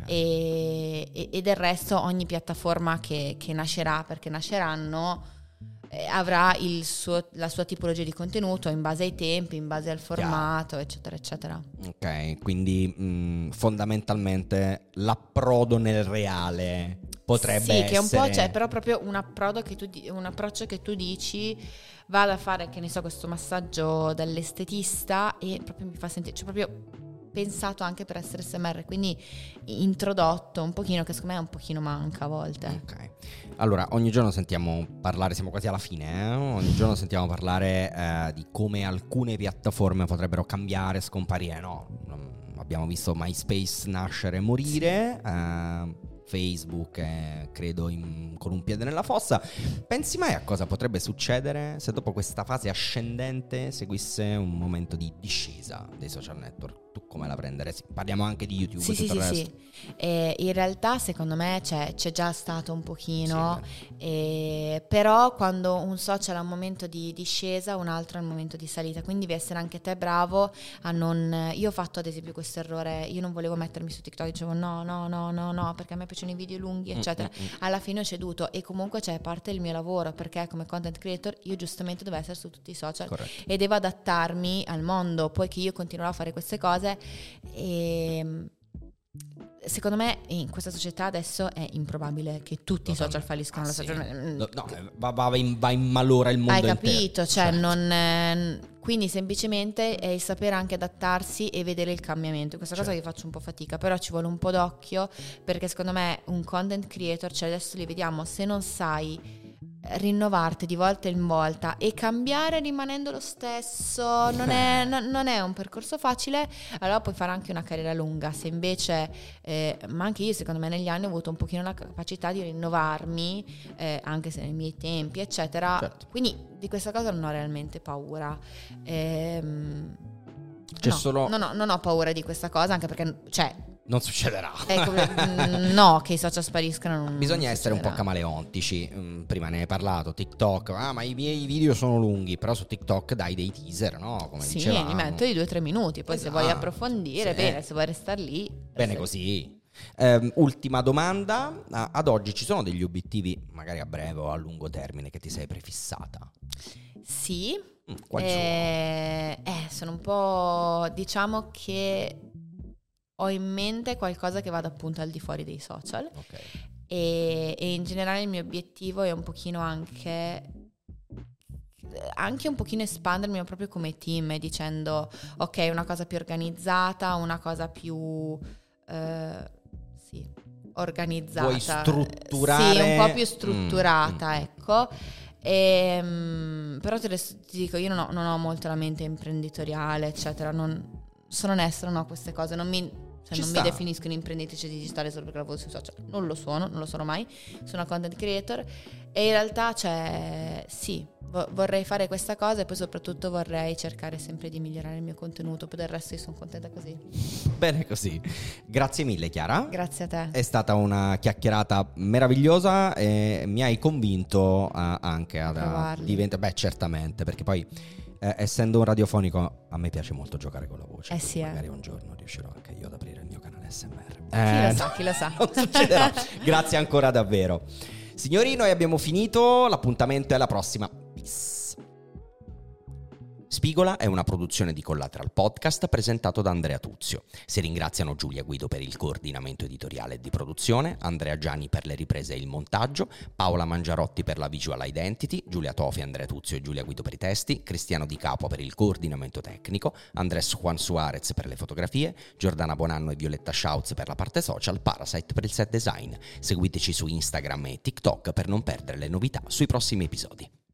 E del resto ogni piattaforma che nascerà, perché nasceranno, avrà la sua tipologia di contenuto in base ai tempi, in base al formato, eccetera, eccetera. Ok, quindi fondamentalmente l'approdo nel reale potrebbe sì, essere... che è un po', cioè, però proprio un approccio che tu dici, vado a fare, che ne so, questo massaggio dall'estetista e proprio mi fa sentire, cioè proprio pensato anche per essere SMR, quindi introdotto un pochino, che secondo me un pochino manca a volte. Ok, allora ogni giorno sentiamo parlare, siamo quasi alla fine, ogni giorno sentiamo parlare di come alcune piattaforme potrebbero cambiare, scomparire, no? Abbiamo visto MySpace nascere e morire, Facebook credo con un piede nella fossa. Pensi mai a cosa potrebbe succedere se dopo questa fase ascendente seguisse un momento di discesa dei social network? Tu come la prenderesti? Parliamo anche di YouTube. Sì. In realtà secondo me c'è già stato un pochino, però quando un social ha un momento di discesa, un altro ha un momento di salita, quindi devi essere anche te bravo a non... Io ho fatto ad esempio questo errore, io non volevo mettermi su TikTok, dicevo no, perché a me piacciono i video lunghi, eccetera. Alla fine ho ceduto, e comunque c'è parte del mio lavoro, perché come content creator io giustamente devo essere su tutti i social. Corretto. E devo adattarmi al mondo, poi che io continuerò a fare queste cose. E secondo me in questa società adesso è improbabile che tutti i social falliscano. Va in malora il mondo Hai intero. capito? Cioè, Certo. quindi semplicemente è il sapere anche adattarsi e vedere il cambiamento. Questa cosa che faccio un po' fatica, però ci vuole un po' d'occhio, perché secondo me un content creator, cioè adesso li vediamo, se non sai rinnovarti di volta in volta e cambiare rimanendo lo stesso non è un percorso facile, allora puoi fare anche una carriera lunga. Se invece ma anche io secondo me negli anni ho avuto un pochino la capacità di rinnovarmi, anche se nei miei tempi eccetera, certo. Quindi di questa cosa non ho realmente paura. Non ho paura di questa cosa, anche perché non succederà. No, che i social spariscano. Bisogna essere un po' camaleontici. Prima ne hai parlato, TikTok. Ma i miei video sono lunghi, però su TikTok dai dei teaser, no? Come dicevamo. Li metto di 2-3 minuti. Poi se vuoi approfondire, bene. Se vuoi restare lì, bene così. Ultima domanda. Ad oggi ci sono degli obiettivi, magari a breve o a lungo termine, che ti sei prefissata? Sì. Quali sono un po'... Diciamo che ho in mente qualcosa che vada appunto al di fuori dei social. Ok. E in generale il mio obiettivo è un pochino anche anche un pochino espandermi proprio come team, dicendo ok, una cosa più organizzata, una cosa più organizzata. Vuoi strutturare? Sì, un po' più strutturata, ecco. Però ti dico, io non ho molto la mente imprenditoriale, eccetera. Sono onesta, non ho queste cose, non mi definisco un'imprenditrice digitale solo perché lavoro sui social. Non lo sono mai. Sono una content creator e in realtà vorrei fare questa cosa e poi soprattutto vorrei cercare sempre di migliorare il mio contenuto. Per il resto io sono contenta così. Bene così. Grazie mille Chiara. Grazie a te. È stata una chiacchierata meravigliosa e mi hai convinto anche a diventare... Beh, certamente, perché poi essendo un radiofonico a me piace molto giocare con la voce. Sì, magari un giorno riuscirò anche io ad aprire il mio canale SMR. Chi lo sa. Non succederà. Grazie ancora davvero. Signori, noi abbiamo finito, l'appuntamento è alla prossima. Peace. Spigola è una produzione di Collateral Podcast presentato da Andrea Tuzio. Si ringraziano Giulia Guido per il coordinamento editoriale e di produzione, Andrea Gianni per le riprese e il montaggio, Paola Mangiarotti per la visual identity, Giulia Tofi, Andrea Tuzio e Giulia Guido per i testi, Cristiano Di Capo per il coordinamento tecnico, Andrés Juan Suarez per le fotografie, Giordana Bonanno e Violetta Schautz per la parte social, Parasite per il set design. Seguiteci su Instagram e TikTok per non perdere le novità sui prossimi episodi.